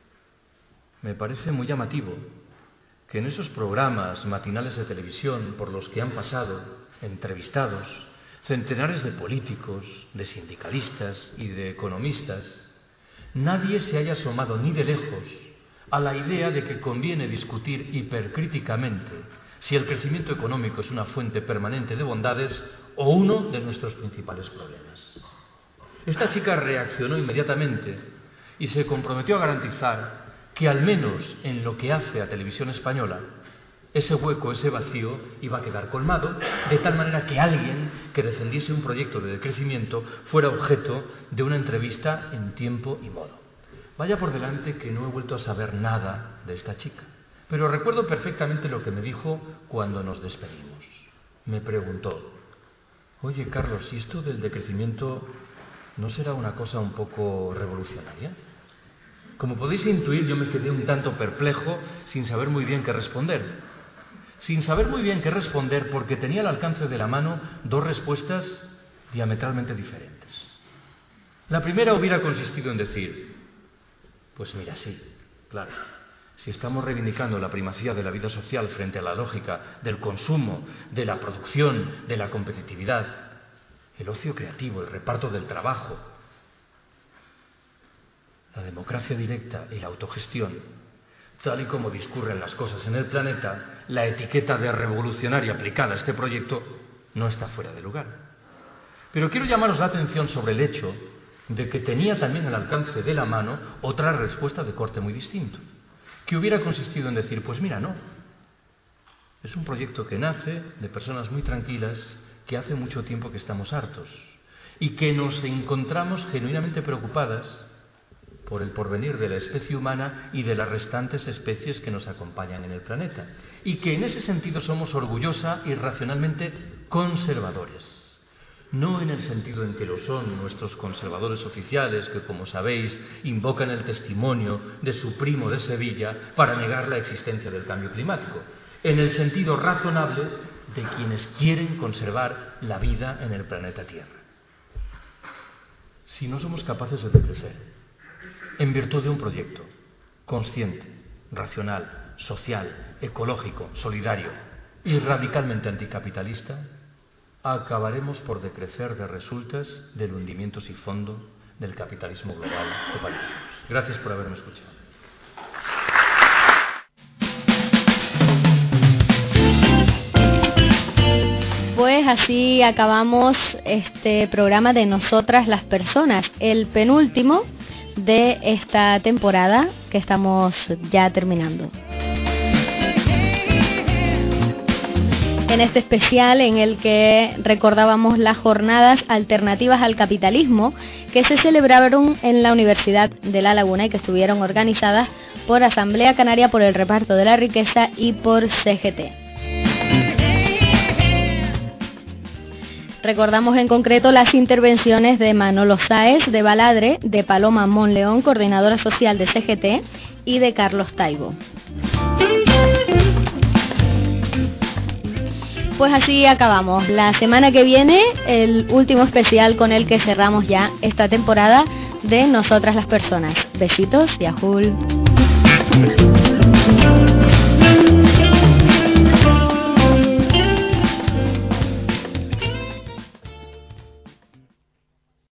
me parece muy llamativo que en esos programas matinales de televisión por los que han pasado entrevistados centenares de políticos, de sindicalistas y de economistas, nadie se haya asomado ni de lejos a la idea de que conviene discutir hipercríticamente si el crecimiento económico es una fuente permanente de bondades o uno de nuestros principales problemas. Esta chica reaccionó inmediatamente y se comprometió a garantizar que al menos en lo que hace a Televisión Española, ese hueco, ese vacío, iba a quedar colmado, de tal manera que alguien que defendiese un proyecto de decrecimiento fuera objeto de una entrevista en tiempo y modo. Vaya por delante que no he vuelto a saber nada de esta chica, pero recuerdo perfectamente lo que me dijo cuando nos despedimos. Me preguntó, oye Carlos, ¿y esto del decrecimiento no será una cosa un poco revolucionaria? Como podéis intuir, yo me quedé un tanto perplejo, sin saber muy bien qué responder. Sin saber muy bien qué responder porque tenía al alcance de la mano dos respuestas diametralmente diferentes. La primera hubiera consistido en decir, pues mira, sí, claro, si estamos reivindicando la primacía de la vida social frente a la lógica del consumo, de la producción, de la competitividad, el ocio creativo, el reparto del trabajo, la democracia directa y la autogestión, tal y como discurren las cosas en el planeta, la etiqueta de revolucionaria aplicada a este proyecto no está fuera de lugar. Pero quiero llamaros la atención sobre el hecho de que tenía también al alcance de la mano otra respuesta de corte muy distinto. que hubiera consistido en decir, pues mira, no. Es un proyecto que nace de personas muy tranquilas que hace mucho tiempo que estamos hartos y que nos encontramos genuinamente preocupadas por el porvenir de la especie humana y de las restantes especies que nos acompañan en el planeta, y que en ese sentido somos orgullosa y racionalmente conservadores. No en el sentido en que lo son nuestros conservadores oficiales, que, como sabéis, invocan el testimonio de su primo de Sevilla para negar la existencia del cambio climático, en el sentido razonable de quienes quieren conservar la vida en el planeta Tierra. Si no somos capaces de decrecer, en virtud de un proyecto consciente, racional, social, ecológico, solidario y radicalmente anticapitalista, acabaremos por decrecer de resultas del hundimiento sin fondo del capitalismo global que padecemos. Gracias por haberme escuchado. Pues así acabamos este programa de Nosotras las Personas, el penúltimo de esta temporada que estamos ya terminando. En este especial en el que recordábamos las jornadas alternativas al capitalismo que se celebraron en la Universidad de La Laguna y que estuvieron organizadas por Asamblea Canaria por el Reparto de la Riqueza y por C G T. Recordamos en concreto las intervenciones de Manolo Sáez de Baladre, de Paloma Monleón, coordinadora social de C G T, y de Carlos Taibo. Pues así acabamos. La semana que viene, el último especial con el que cerramos ya esta temporada de Nosotras las Personas. Besitos y ajul.